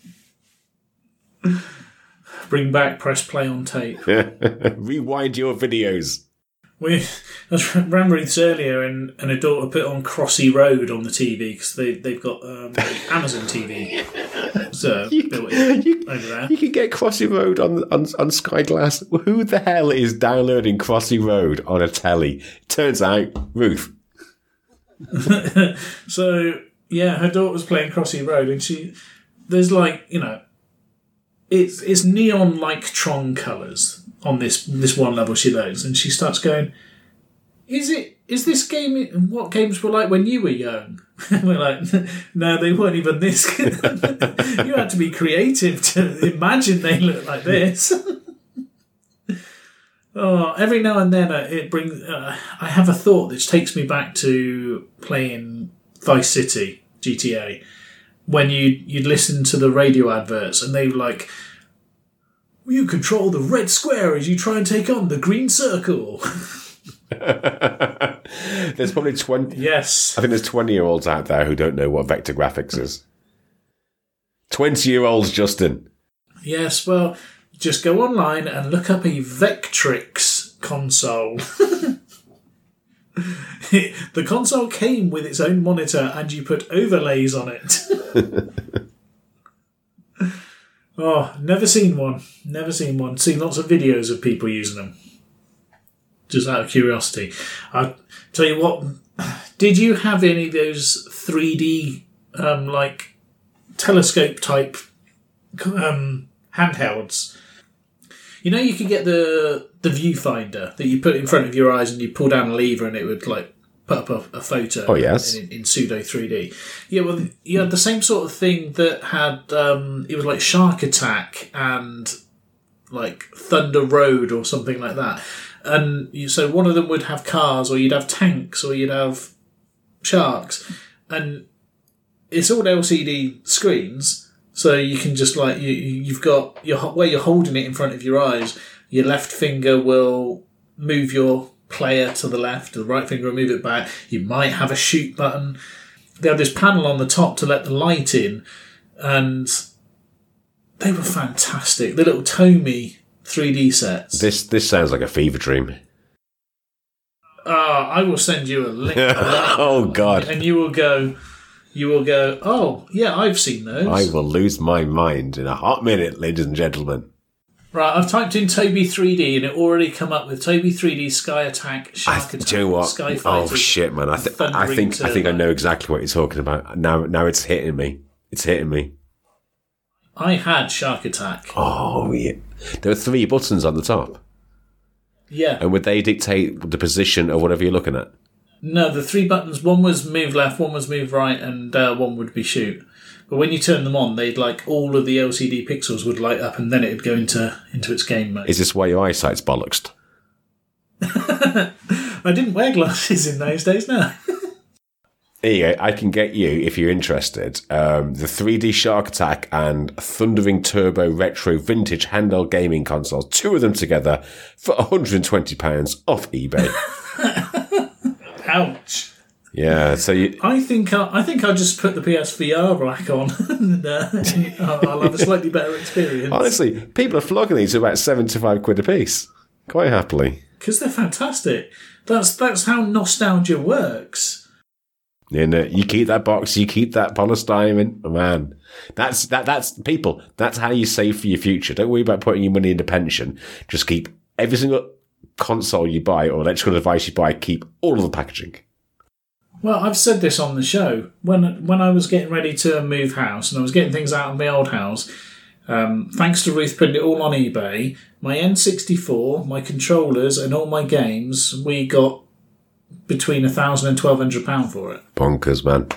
Bring back press play on tape. Rewind your videos. I ran Ruth's earlier and her daughter put on Crossy Road on the TV because they've got Amazon TV built in over there. You can get Crossy Road on Sky Glass. Who the hell is downloading Crossy Road on a telly? Turns out, Ruth. So, yeah, her daughter was playing Crossy Road and there's it's neon like Tron colours on this one level she loads, and she starts going, is this game what games were like when you were young? We're like, no, they weren't even this good. You had to be creative to imagine they look like this. Oh, every now and then it brings I have a thought which takes me back to playing Vice City GTA, when you'd listen to the radio adverts and they were like, you control the red square as you try and take on the green circle. There's probably 20. Yes. I think there's 20-year-olds out there who don't know what vector graphics is. 20-year-olds, Justin. Yes, well, just go online and look up a Vectrix console. The console came with its own monitor and you put overlays on it. Oh, never seen one. Never seen one. Seen lots of videos of people using them. Just out of curiosity. I'll tell you what, did you have any of those 3D, telescope type handhelds? You know, you could get the viewfinder that you put in front of your eyes and you pull down a lever and it would put up a photo. Oh, yes. in pseudo 3D. Yeah, well, you had the same sort of thing that had it was like Shark Attack and like Thunder Road or something like that. And so one of them would have cars, or you'd have tanks, or you'd have sharks, and it's all LCD screens. So you can just you've got where you're holding it in front of your eyes. Your left finger will move your player to the left, the right finger will move it back. You might have a shoot button. They have this panel on the top to let the light in, and they were fantastic. The little Tomy 3D sets. This sounds like a fever dream. I will send you a link. Oh God! And you will go. Oh yeah, I've seen those. I will lose my mind in a hot minute, ladies and gentlemen. Right, I've typed in Toby 3D and it already come up with Toby 3D, Sky Attack, Shark Attack, do you know what? Sky Fighter. Oh shit, man! I think I know exactly what you're talking about. Now it's hitting me. It's hitting me. I had Shark Attack. Oh yeah, there are 3 buttons on the top. Yeah. And would they dictate the position of whatever you're looking at? No, the 3 buttons. One was move left, one was move right, and one would be shoot. But when you turn them on, they'd all of the LCD pixels would light up, and then it'd go into its game mode. Is this why your eyesight's bollocksed? I didn't wear glasses in those days, no. There you go. I can get you, if you're interested, the 3D Shark Attack and Thundering Turbo Retro Vintage handheld gaming consoles, 2 of them together for £120 off eBay. Ouch. Yeah, so I think I'll just put the PSVR rack on and I'll have a slightly better experience. Honestly, people are flogging these for about £75 a piece. Quite happily. Because they're fantastic. That's how nostalgia works. You know, you keep that box, you keep that polystyrene, man. That's people. That's how you save for your future. Don't worry about putting your money into pension. Just keep every single console you buy or electrical device you buy. Keep all of the packaging. Well, I've said this on the show when I was getting ready to move house and I was getting things out of my old house. Thanks to Ruth putting it all on eBay, my N64, my controllers, and all my games, we got between £1,000 and £1,200 for it. Bonkers, man.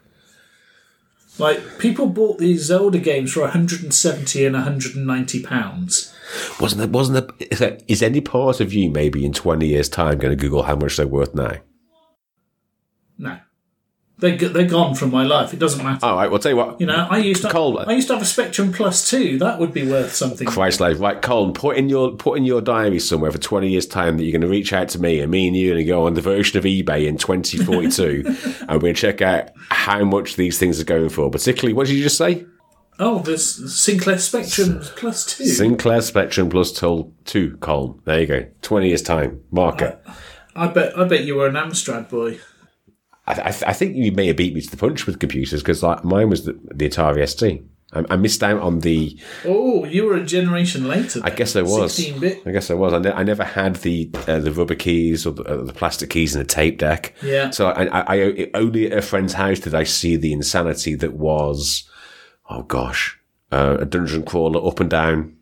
People bought these Zelda games for £170 and £190. Wasn't there? Is any part of you maybe in 20 years' time going to Google how much they're worth now? No. They're gone from my life. It doesn't matter. All right, well, tell you what. You know, I used to have a Spectrum Plus 2. That would be worth something. Christ, right, Colin, put in your diary somewhere for 20 years' time that you're going to reach out to me and you are going to go on the version of eBay in 2042 and we're going to check out how much these things are going for. Particularly, what did you just say? Oh, there's Sinclair Spectrum Plus 2. Sinclair Spectrum Plus 2, Colin. There you go. 20 years' time. Mark it. I bet you were an Amstrad boy. I think you may have beat me to the punch with computers because mine was the Atari ST. I missed out on the... Oh, you were a generation later then. I guess I was. 16-bit. I guess I was. I never had the rubber keys or the plastic keys and the tape deck. Yeah. So I only at a friend's house did I see the insanity that was, oh gosh, a dungeon crawler up and down,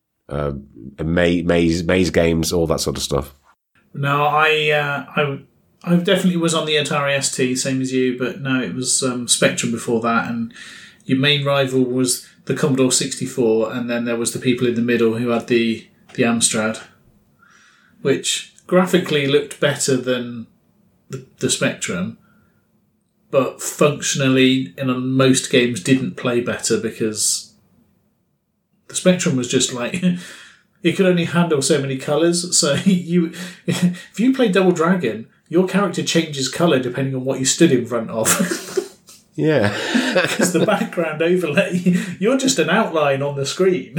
maze games, all that sort of stuff. No, I definitely was on the Atari ST, same as you, but no, it was Spectrum before that, and your main rival was the Commodore 64, and then there was the people in the middle who had the Amstrad, which graphically looked better than the Spectrum, but functionally in most games didn't play better because the Spectrum was just like... It could only handle so many colours, so if you play Double Dragon... Your character changes colour depending on what you stood in front of. Yeah. Because the background overlay, you're just an outline on the screen.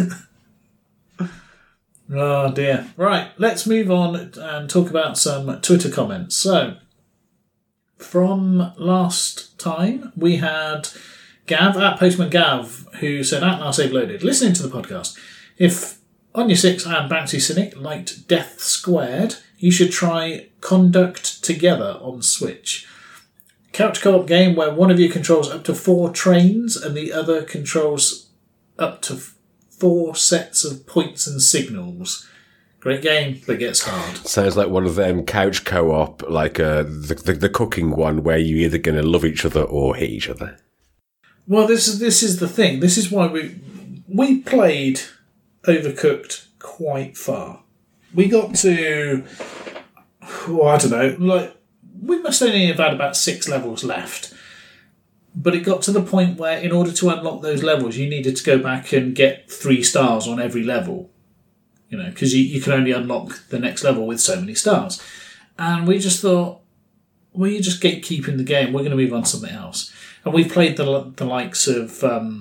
Oh dear. Right, let's move on and talk about some Twitter comments. So, from last time, we had Gav, at Postman Gav, who said, at Now Save Loaded, listening to the podcast, if On Your 6 and Bouncy Cynic liked Death Squared, you should try Conduct Together on Switch. Couch co-op game where one of you controls up to 4 trains and the other controls up to 4 sets of points and signals. Great game, but gets hard. Sounds like one of them couch co-op, like the cooking one where you're either going to love each other or hate each other. Well, this is the thing. This is why we played Overcooked quite far. We got to, I don't know, like we must only have had about 6 levels left. But it got to the point where in order to unlock those levels, you needed to go back and get 3 stars on every level. You know, because you can only unlock the next level with so many stars. And we just thought, well, you're just gatekeeping the game. We're going to move on to something else. And we played the likes of...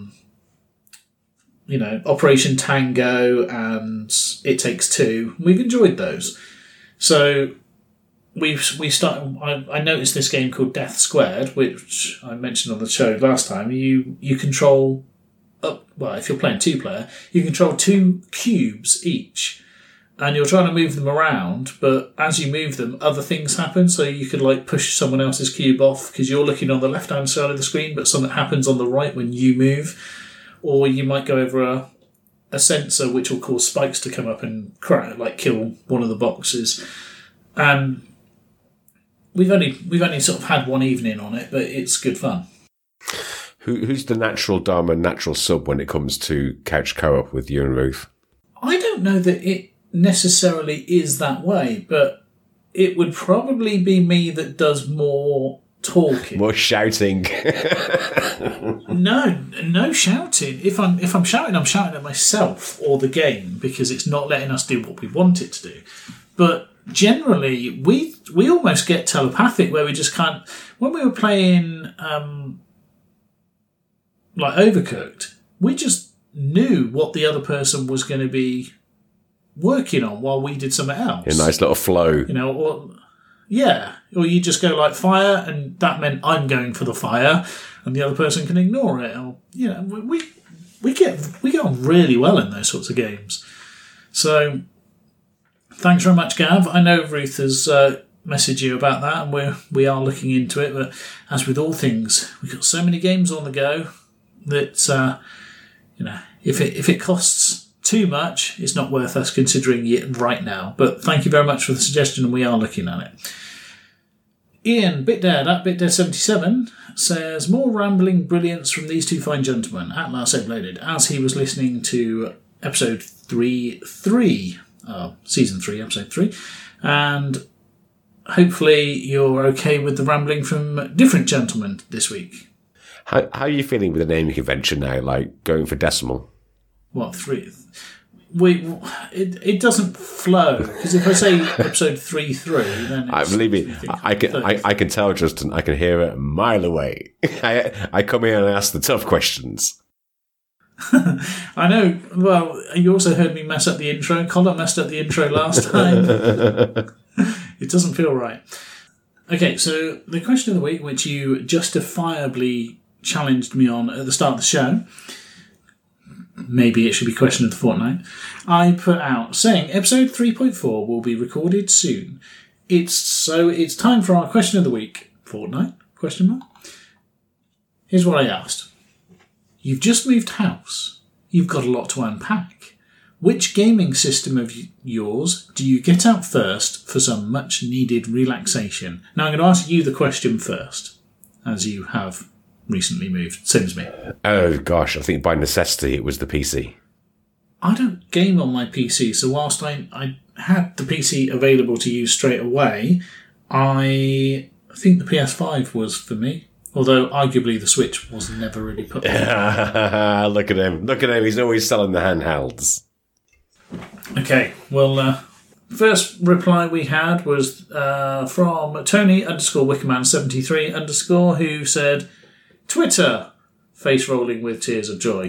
Operation Tango and It Takes Two. We've enjoyed those. So we started. I noticed this game called Death Squared, which I mentioned on the show last time. You control if you're playing 2-player, you control 2 cubes each, and you're trying to move them around. But as you move them, other things happen. So you could push someone else's cube off because you're looking on the left-hand side of the screen, but something happens on the right when you move. Or you might go over a sensor which will cause spikes to come up and kill one of the boxes. And we've only sort of had one evening on it, but it's good fun. Who's the natural dom and natural sub when it comes to couch co-op with you and Ruth? I don't know that it necessarily is that way, but it would probably be me that does more talking. More shouting. No shouting. If I'm shouting, I'm shouting at myself or the game because it's not letting us do what we want it to do. But generally, we almost get telepathic where we just can't. When we were playing Overcooked, we just knew what the other person was going to be working on while we did something else. A nice little flow. Or you just go fire, and that meant I'm going for the fire, and the other person can ignore it. Or we get on really well in those sorts of games. So thanks very much, Gav. I know Ruth has messaged you about that, and we are looking into it. But as with all things, we've got so many games on the go that if it costs too much, it's not worth us considering it right now. But thank you very much for the suggestion, and we are looking at it. Ian BitDad at BitDad77 says, more rambling brilliance from these two fine gentlemen at Last Uploaded as he was listening to episode 3, season 3, episode 3, and hopefully you're okay with the rambling from different gentlemen this week. How are you feeling with the naming convention now? Like going for decimal? What, 3? It doesn't flow, because if I say episode 3-3, then I believe me, I can tell, Justin. I can hear it a mile away. I come here and ask the tough questions. I know. Well, you also heard me mess up the intro. Colin messed up the intro last time. It doesn't feel right. Okay, so the question of the week, which you justifiably challenged me on at the start of the show, maybe it should be question of the fortnight, I put out saying episode 3.4 will be recorded soon. It's time for our question of the week. Fortnight? Question mark? Here's what I asked. You've just moved house. You've got a lot to unpack. Which gaming system of yours do you get out first for some much needed relaxation? Now I'm going to ask you the question first, as you have recently moved. Same as me. Oh gosh, I think by necessity it was the PC. I don't game on my PC, so whilst I had the PC available to use straight away, I think the PS5 was for me. Although, arguably, the Switch was never really put there. Look at him. Look at him. He's always selling the handhelds. Okay, well, first reply we had was from Tony_Wickerman73_ who said, Twitter, face rolling with tears of joy.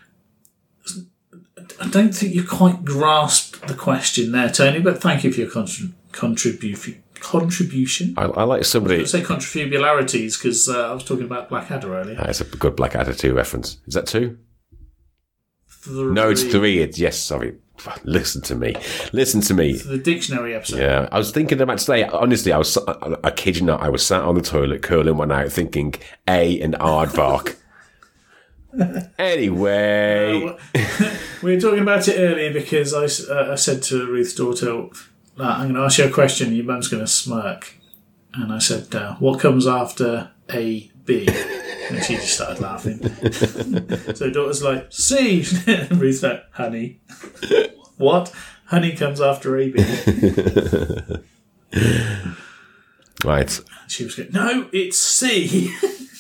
I don't think you quite grasped the question there, Tony, but thank you for your contribution. I like somebody. I was going to say contribularities because I was talking about Blackadder earlier. It's a good Blackadder 2 reference. Is that 2? 3. No, it's 3. Yes, sorry. Listen to me. It's the dictionary episode. Yeah, I was thinking about today. Honestly, I kid you not, I was sat on the toilet curling one out thinking A and aardvark. Anyway. We were talking about it earlier because I said to Ruth's daughter, I'm going to ask you a question, your mum's going to smirk. And I said, what comes after A, B? And she just started laughing. So daughter's like, C. Ruth's like, honey. What? Honey comes after A, B. Right. She was going, no, it's C.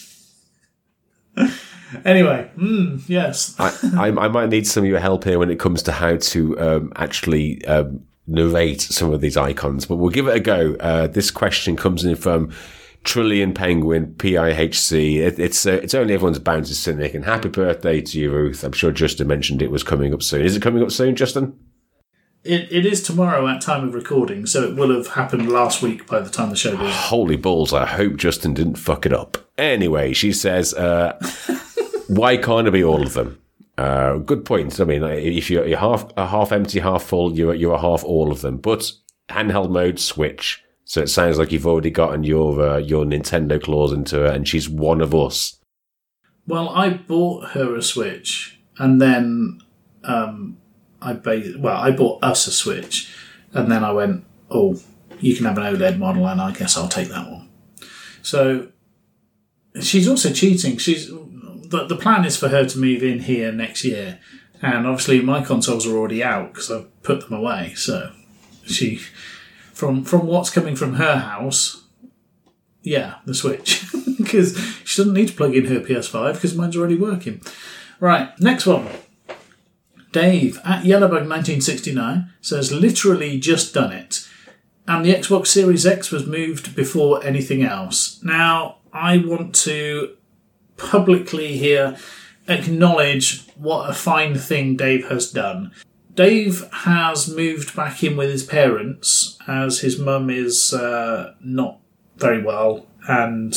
Anyway, yes. I might need some of your help here when it comes to how to actually narrate some of these icons, but we'll give it a go. This question comes in from Trillion Penguin PIHC. It's only everyone's bounty cynic, and happy birthday to you, Ruth. I'm sure Justin mentioned it was coming up soon. Is it coming up soon, Justin? It is tomorrow at time of recording, so it will have happened last week by the time the show goes. Holy balls, I hope Justin didn't fuck it up. Anyway, she says, why can't it be all of them? Good point. I mean, if you're half empty, half full, you're a half all of them. But handheld mode, Switch. So it sounds like you've already gotten your Nintendo claws into her, and she's one of us. Well, I bought her a Switch, and then I bought us a Switch, and then I went, oh, you can have an OLED model, and I guess I'll take that one. So she's also cheating. The plan is for her to move in here next year, and obviously my consoles are already out because I've put them away. So she, from what's coming from her house, yeah, the Switch, because she doesn't need to plug in her PS5 because mine's already working. Right, next one. Dave at Yellowbug1969 says, literally just done it, and the Xbox Series X was moved before anything else. Now, I want to publicly here acknowledge what a fine thing Dave has done. Dave has moved back in with his parents as his mum is not very well, and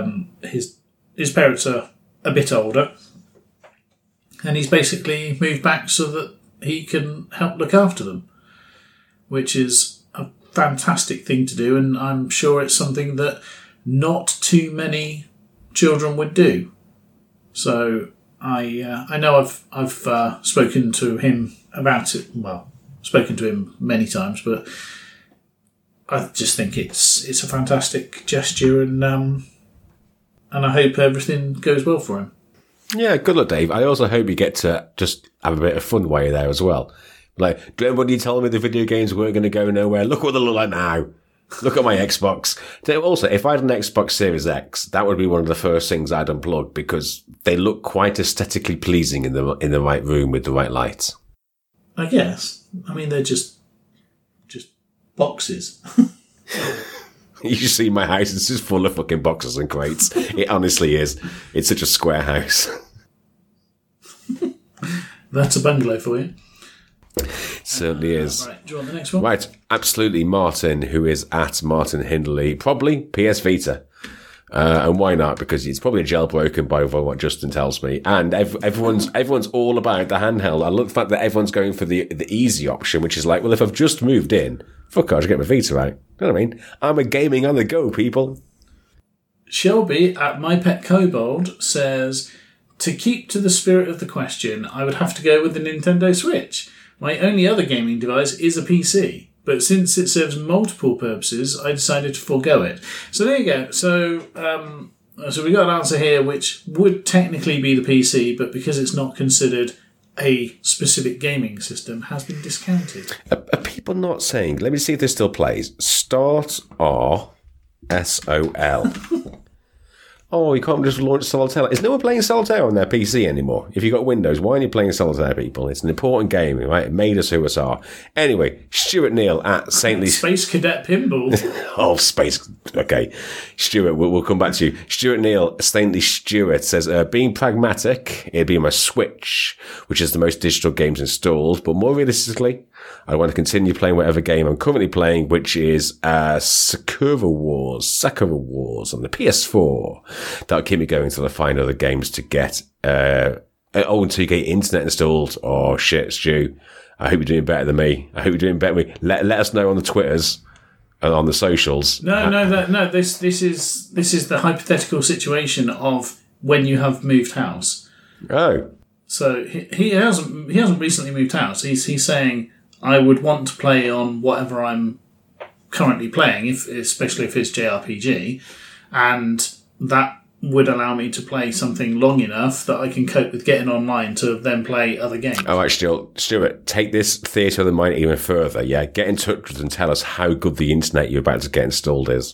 his parents are a bit older, and he's basically moved back so that he can help look after them, which is a fantastic thing to do, and I'm sure it's something that not too many children would do. So I know I've spoken to him about it. Well, spoken to him many times, but I just think it's a fantastic gesture, and I hope everything goes well for him. Yeah, good luck, Dave. I also hope you get to just have a bit of fun while you're there as well. Like, do you remember when you told me the video games weren't going to go nowhere? Look what they look like now. Look at my Xbox. Also, if I had an Xbox Series X, that would be one of the first things I'd unplug because they look quite aesthetically pleasing in the right room with the right lights. I guess. I mean, they're just boxes. You should see my house. It's just full of fucking boxes and crates. It honestly is. It's such a square house. That's a bungalow for you. It certainly is. Right, do you want the next one? Right, absolutely. Martin, who is at Martin Hindley, probably PS Vita. And why not? Because it's probably jailbroken by what Justin tells me. And everyone's all about the handheld. I love the fact that everyone's going for the easy option, which is like, well, if I've just moved in, fuck, I'll just get my Vita out. You know what I mean? I'm a gaming on the go, people. Shelby at My Pet Kobold says, to keep to the spirit of the question, I would have to go with the Nintendo Switch. My only other gaming device is a PC, but since it serves multiple purposes, I decided to forego it. So there you go. So we got an answer here which would technically be the PC, but because it's not considered a specific gaming system, has been discounted. Are people not saying, let me see if this still plays, Start R-S-O-L. Oh, you can't just launch Solitaire. Is no one playing Solitaire on their PC anymore? If you've got Windows, why aren't you playing Solitaire, people? It's an important game, right? It made us who us are. Anyway, Stuart Neal at Saintly... Space Cadet Pinball. Oh, Space... Okay. Stuart, we'll come back to you. Stuart Neal, Saintly Stuart, says, being pragmatic, it'd be my Switch, which is the most digital games installed, but more realistically, I want to continue playing whatever game I'm currently playing, which is Sakura Wars on the PS4. That'll keep me going until I find other games to get. Until you get internet installed. Oh shit, Stu. I hope you're doing better than me. Let us know on the Twitters and on the socials. No. This is the hypothetical situation of when you have moved house. Oh. So he hasn't recently moved house. He's saying I would want to play on whatever I'm currently playing, especially if it's JRPG, and that would allow me to play something long enough that I can cope with getting online to then play other games. Oh, actually, Stuart, take this theatre of the mind even further. Yeah, get in touch with us and tell us how good the internet you're about to get installed is.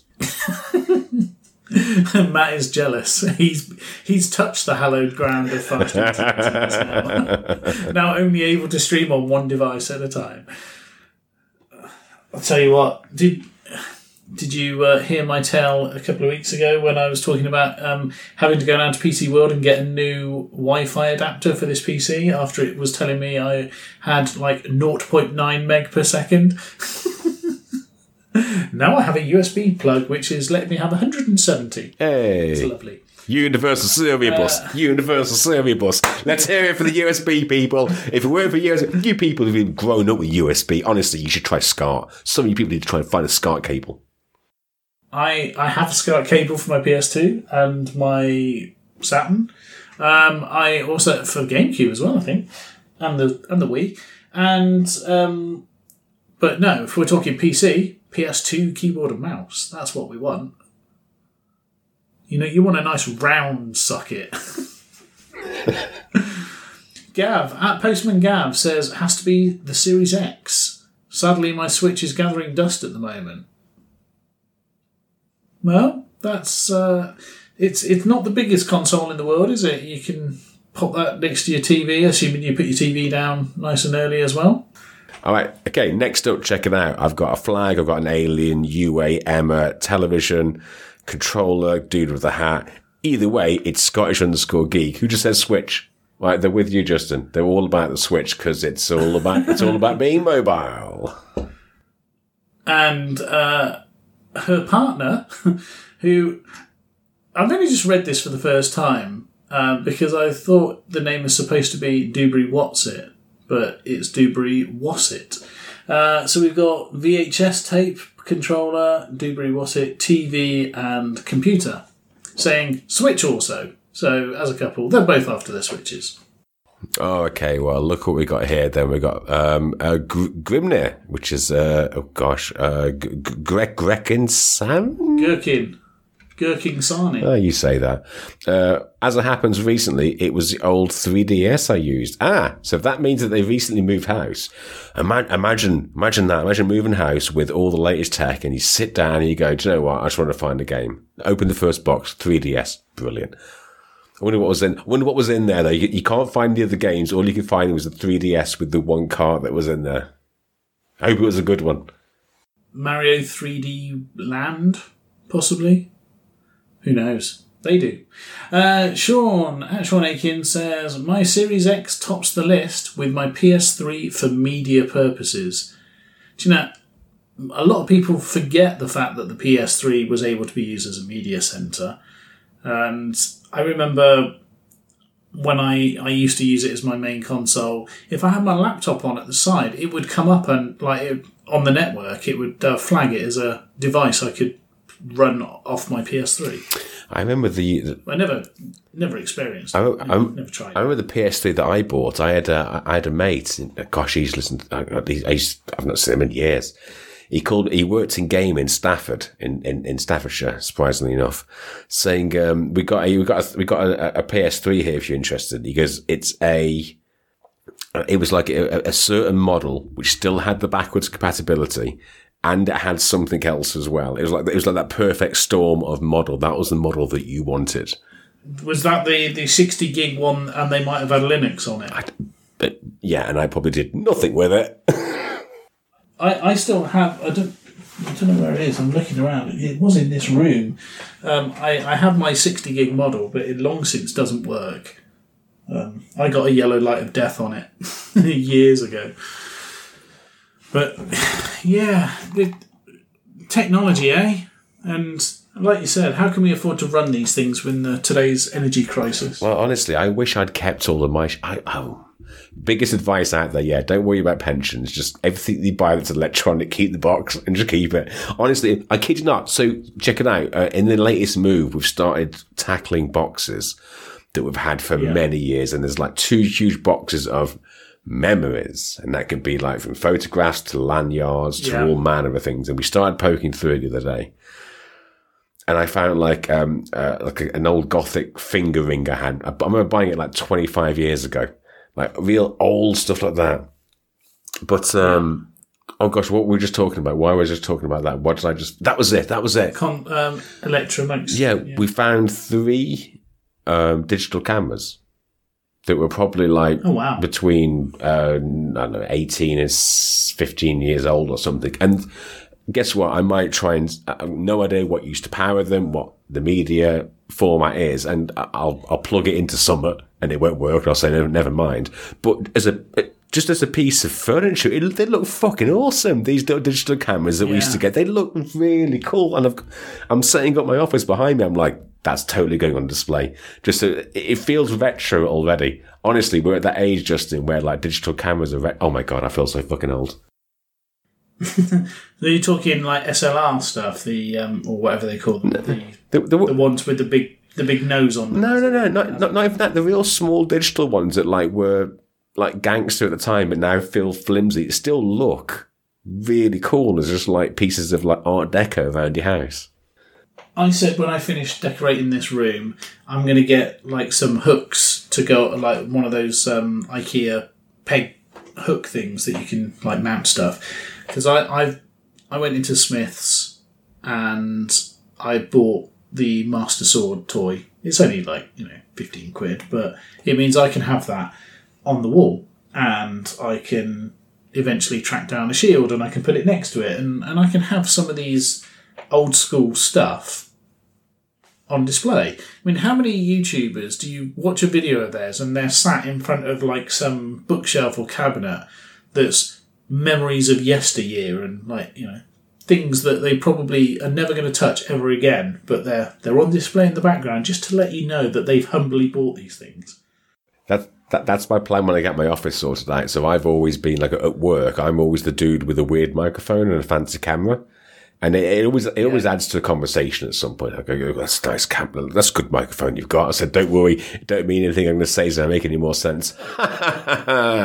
Matt is jealous. He's touched the hallowed ground of fast internet. Now only able to stream on one device at a time. I'll tell you what. Did you hear my tale a couple of weeks ago when I was talking about having to go down to PC World and get a new Wi-Fi adapter for this PC after it was telling me I had like 0.9 meg per second? Now I have a USB plug which is letting me have 170. Hey. It's lovely. Universal Server Bus. Universal Server Bus. Let's hear it for the USB people. If it weren't for USB, you people who've grown up with USB, honestly, you should try SCART. Some of you people need to try and find a SCART cable. I have a SCART cable for my PS2 and my Saturn. I also for GameCube as well, I think, and the Wii. And but no, if we're talking PC, PS2 keyboard and mouse. That's what we want. You know, you want a nice round socket. Gav, at Postman Gav, says, has to be the Series X. Sadly, my Switch is gathering dust at the moment. Well, that's... it's not the biggest console in the world, is it? You can pop that next to your TV, assuming you put your TV down nice and early as well. All right, okay, next up, check it out. I've got a flag, I've got an alien, UA, Emma, television, controller, dude with a hat. Either way, it's Scottish_geek. Who just says Switch? Right, they're with you, Justin. They're all about the Switch because it's all about being mobile. And her partner, who I've only just read this for the first time because I thought the name was supposed to be Dubry Whatsit, but it's Dubry Wassit. So we've got VHS tape, controller, Dubry Wassit, TV, and computer. Saying Switch also. So as a couple, they're both after their Switches. Oh, okay. Well, look what we got here. Then we got Grimnir, which is Grekin Sam. Gherkin. Gherkin Sarnie. Oh, you say that. As it happens recently, it was the old 3DS I used. So that means that they recently moved house. Imagine that. Imagine moving house with all the latest tech, and you sit down and you go, do you know what? I just want to find a game. Open the first box, 3DS. Brilliant. I wonder what was in there, though. You can't find the other games. All you could find was the 3DS with the one cart that was in there. I hope it was a good one. Mario 3D Land, possibly? Who knows? They do. Sean Aiken says, my Series X tops the list with my PS3 for media purposes. Do you know, a lot of people forget the fact that the PS3 was able to be used as a media centre. And I remember when I used to use it as my main console, if I had my laptop on at the side, it would come up and, on the network, it would flag it as a device I could run off my PS3. I remember I never experienced. Never tried. I remember the PS3 that I bought. I had a mate. Gosh, he's listened. I've not seen him in years. He worked in game in Stafford, in Staffordshire, surprisingly enough, saying we got a PS3 here if you're interested. He goes, it was like a certain model which still had the backwards compatibility. And it had something else as well. It was like that perfect storm of model. That was the model that you wanted. Was that the 60 gig one, and they might have had Linux on it? Yeah, and I probably did nothing with it. I still have. I don't know where it is. I'm looking around. It was in this room. I have my 60 gig model, but it long since doesn't work. I got a yellow light of death on it years ago. But, yeah, the technology, eh? And like you said, how can we afford to run these things when today's energy crisis? Well, honestly, I wish I'd kept all of my... biggest advice out there, yeah, don't worry about pensions. Just everything you buy that's electronic, keep the box and just keep it. Honestly, I kid you not. So, check it out. In the latest move, we've started tackling boxes that we've had for many years. And there's 2 huge boxes of memories, and that could be from photographs to lanyards to all manner of things. And we started poking through it the other day, and I found an old gothic finger ring I had. I remember buying it 25 years ago, real old stuff like that. But oh gosh, what were we just talking about? Why was I just talking about that? What did I just? That was it. Electromax. Yeah, we found 3 digital cameras that were probably between, I don't know, 18 and 15 years old or something. And guess what? I might try and, no idea what used to power them, what the media format is, and I'll plug it into Summit and it won't work. And I'll say, no, never mind. But just as a piece of furniture, they look fucking awesome. These digital cameras that we used to get, they look really cool. And I'm setting up my office behind me. I'm like, that's totally going on display. Just it feels retro already. Honestly, we're at that age, Justin, where digital cameras are. Oh my god, I feel so fucking old. Are you talking SLR stuff, or whatever they call them, the ones with the big nose on them? No, not even that. The real small digital ones that were gangster at the time, but now feel flimsy. Still look really cool as just pieces of Art Deco around your house. I said when I finish decorating this room, I'm going to get some hooks to go, one of those IKEA peg hook things that you can mount stuff. Because I went into Smith's and I bought the Master Sword toy. It's only 15 quid, but it means I can have that on the wall, and I can eventually track down a shield and I can put it next to it, and I can have some of these old school stuff on display. I mean, how many YouTubers do you watch a video of theirs and they're sat in front of some bookshelf or cabinet that's memories of yesteryear and things that they probably are never going to touch ever again, but they're on display in the background just to let you know that they've humbly bought these things. That's my plan when I get my office sorted out. So I've always been at work, I'm always the dude with a weird microphone and a fancy camera. And it always adds to the conversation at some point. I go, that's a nice camera. That's a good microphone you've got. I said, don't worry. It don't mean anything I'm going to say doesn't make any more sense.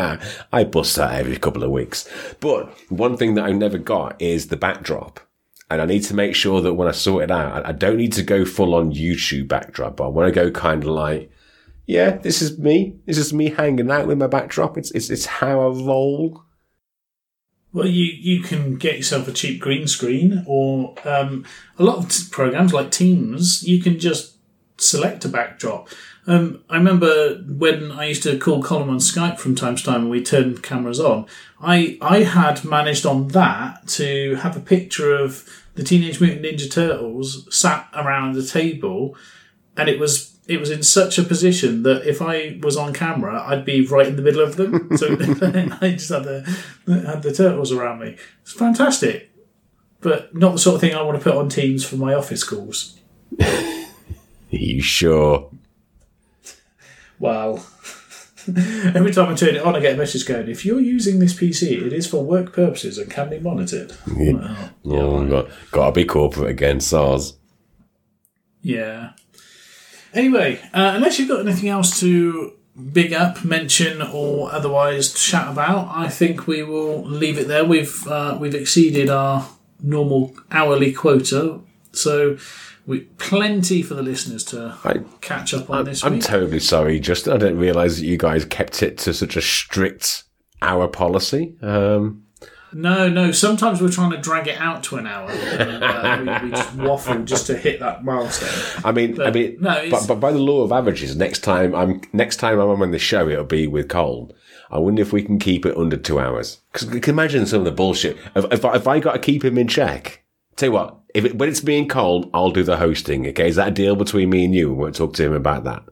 I bust that every couple of weeks. But one thing that I never got is the backdrop. And I need to make sure that when I sort it out, I don't need to go full on YouTube backdrop. I want to go kind of like, yeah, this is me. This is me hanging out with my backdrop. It's how I roll. Well, you can get yourself a cheap green screen, or a lot of programs like Teams, you can just select a backdrop. I remember when I used to call Colin on Skype from time to time and we turned cameras on, I had managed on that to have a picture of the Teenage Mutant Ninja Turtles sat around the table, and it was in such a position that if I was on camera, I'd be right in the middle of them. So I just had the turtles around me. It's fantastic, but not the sort of thing I want to put on Teams for my office calls. Are you sure? Well, every time I turn it on, I get a message going, if you're using this PC, it is for work purposes and can be monitored. Yeah. Got to be corporate again, SARS. Yeah. Anyway, unless you've got anything else to big up, mention, or otherwise chat about, I think we will leave it there. We've exceeded our normal hourly quota, so plenty for the listeners to catch up on this week. I'm totally sorry, Justin. I didn't realise that you guys kept it to such a strict hour policy. No. Sometimes we're trying to drag it out to an hour. And, we just waffle just to hit that milestone. But by the law of averages, next time I'm on the show, it'll be with Cole. I wonder if we can keep it under 2 hours. Because you can imagine some of the bullshit. If I got to keep him in check, tell you what, when it's me and Cole, I'll do the hosting. Okay, is that a deal between me and you? We won't talk to him about that.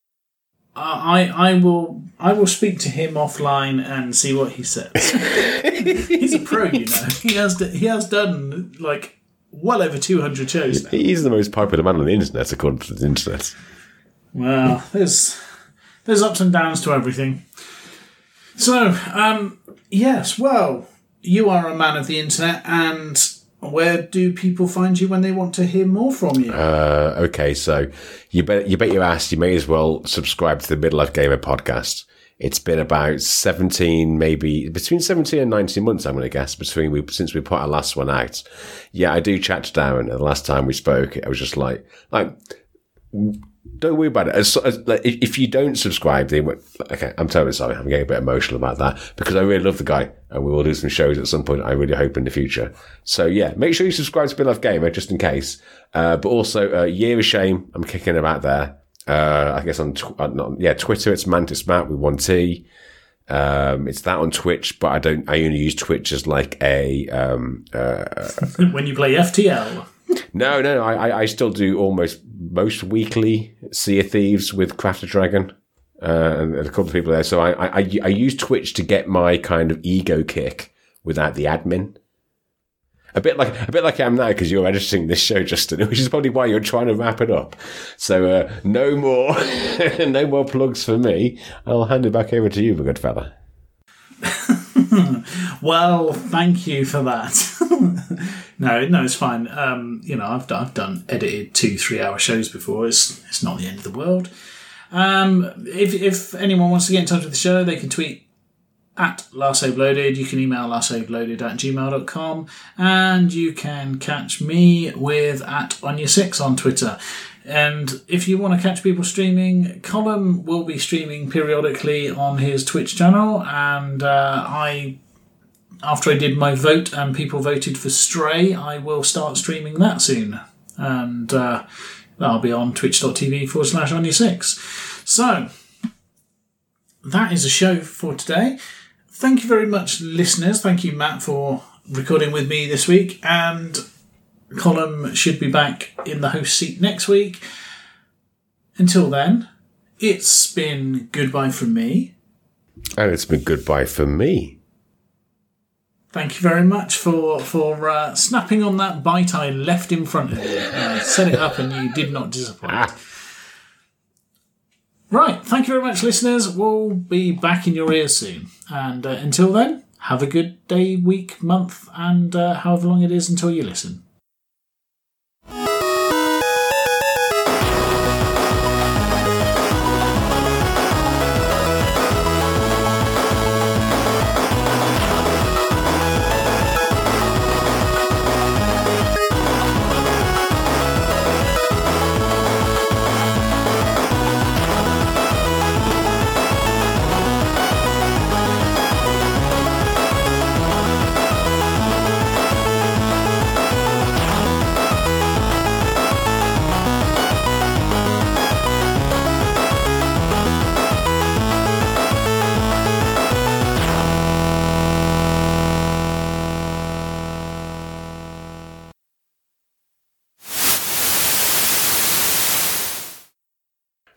I will speak to him offline and see what he says. He's a pro, you know. He has done like well over 200 shows now. He's the most popular man on the internet, according to the internet. Well, there's ups and downs to everything. So, yes, well, you are a man of the internet, and where do people find you when they want to hear more from you? Okay, so you bet your ass you may as well subscribe to the Midlife Gamer podcast. It's been about 17, maybe between 17 and 19 months, I'm going to guess, since we put our last one out. Yeah, I do chat to Darren. And the last time we spoke, I was just like, don't worry about it. Like, if you don't subscribe, then okay, I'm totally sorry. I'm getting a bit emotional about that because I really love the guy, and we will do some shows at some point. I really hope in the future. So yeah, make sure you subscribe to Midlife Gamer just in case. But also, Year of Shame, I'm kicking about there. I guess on Twitter, it's Mantis Matt with 1T. It's that on Twitch, but I only use Twitch as like a when you play FTL. No, I still do most weekly Sea of Thieves with Crafted Dragon, and a couple of people there. So I use Twitch to get my kind of ego kick without the admin. A bit like I am now because you're editing this show, Justin, which is probably why you're trying to wrap it up. So no more plugs for me. I'll hand it back over to you, my good fella. Well, thank you for that. No, it's fine. I've done edited 2-3 hour shows before. It's not the end of the world. If anyone wants to get in touch with the show, they can tweet at LastSaveLoaded. You can email lastsaveloaded@gmail.com, and you can catch me with @Anya6 on Twitter. And if you want to catch people streaming, Colin will be streaming periodically on his Twitch channel, and after I did my vote and people voted for Stray, I will start streaming that soon. And I'll be on twitch.tv/Anya6. So, that is a show for today. Thank you very much, listeners. Thank you, Matt, for recording with me this week. And Colin should be back in the host seat next week. Until then, it's been goodbye from me. And it's been goodbye from me. Thank you very much for snapping on that bite I left in front of you. Set it up and you did not disappoint. Right, thank you very much, listeners. We'll be back in your ears soon. And until then, have a good day, week, month, and however long it is until you listen.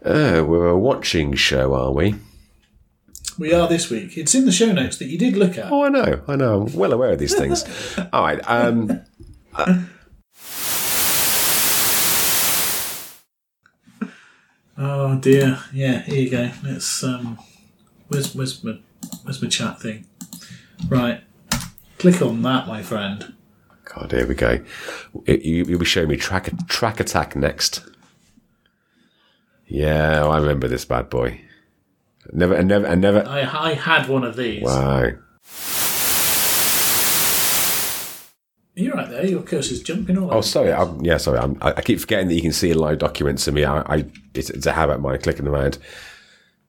We're a watching show, are we? We are this week. It's in the show notes that you did look at. Oh, I know. I'm well aware of these things. All right. Oh dear. Yeah, here you go. Let's where's my chat thing? Right. Click on that, my friend. God, here we go. You'll be showing me track attack next. Yeah, I remember this bad boy. Never. I had one of these. Wow. You're right there. Your cursor's jumping all over. Oh, sorry. Sorry. I keep forgetting that you can see a live document to me. It's a habit of mine clicking around.